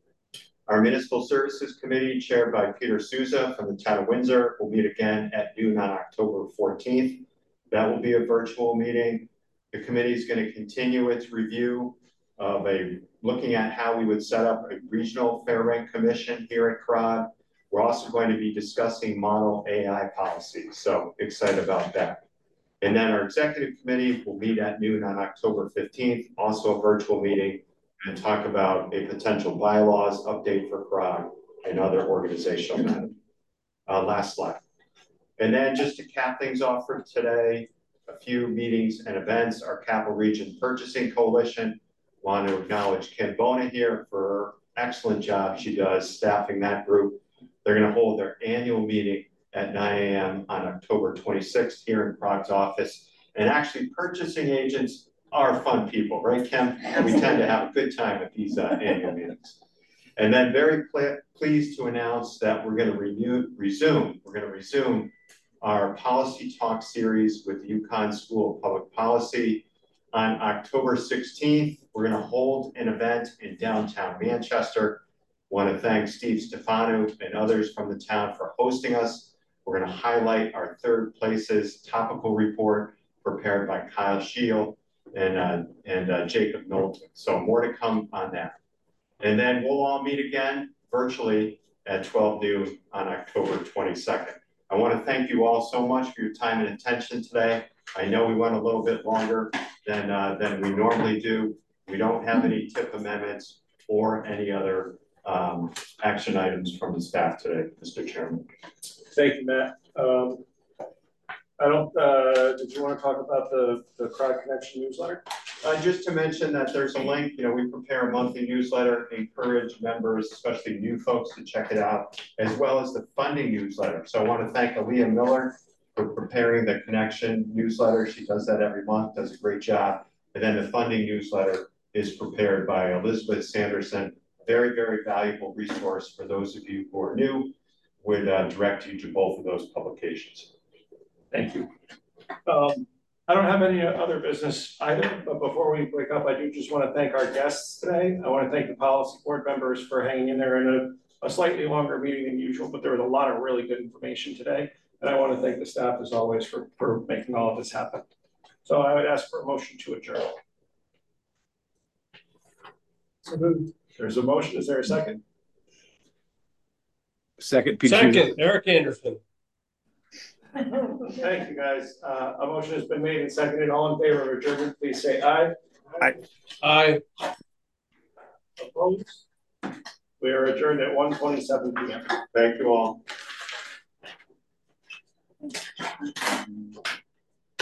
Our Municipal Services Committee, chaired by Peter Souza from the town of Windsor, will meet again at noon on October fourteenth. That will be a virtual meeting. The committee is going to continue its review of a looking at how we would set up a regional fair rent commission here at C R O G. We're also going to be discussing model A I policy, so excited about that. And then our executive committee will meet at noon on October fifteenth, also a virtual meeting, and talk about a potential bylaws update for C R O G and other organizational matters. Uh, last slide. And then just to cap things off for today, a few meetings and events. Our Capital Region Purchasing Coalition. Want to acknowledge Kim Bona here for her excellent job she does staffing that group. They're going to hold their annual meeting at nine A M on October twenty-sixth here in C R O G's office. And actually, purchasing agents are fun people, right, Kim? We tend to have a good time at these uh, annual meetings. And then very pleased to announce that we're going to renew, resume, we're going to resume our policy talk series with the UConn School of Public Policy. On October sixteenth, we're going to hold an event in downtown Manchester. Want to thank Steve Stefano and others from the town for hosting us. We're going to highlight our third places topical report prepared by Kyle Shield and, uh, and uh, Jacob Knowlton. So more to come on that. And then we'll all meet again virtually at twelve noon on October twenty-second. I want to thank you all so much for your time and attention today. I know we went a little bit longer than, uh, than we normally do. We don't have any tip amendments or any other um, action items from the staff today, Mister Chairman. Thank you, Matt. Um, I don't, uh, did you want to talk about the, the C R O G Connection newsletter? Uh, just to mention that there's a link, you know, we prepare a monthly newsletter, encourage members, especially new folks, to check it out, as well as the funding newsletter. So I want to thank Aaliyah Miller for preparing the Connection newsletter. She does that every month, does a great job. And then the funding newsletter is prepared by Elizabeth Sanderson. Very, very valuable resource for those of you who are new. Would uh, direct you to both of those publications. Thank you. Um, I don't have any other business either, but before we break up, I do just want to thank our guests today. I want to thank the policy board members for hanging in there in a, a slightly longer meeting than usual, but there was a lot of really good information today. And I want to thank the staff as always for, for making all of this happen. So I would ask for a motion to adjourn. So there's a motion. Is there a second? Second, Peter Second, Souza. Eric Anderson. Thank you, guys. Uh, a motion has been made and seconded. All in favor of adjournment, please say aye. Aye. Aye. Opposed? We are adjourned at one twenty-seven P M Thank you all.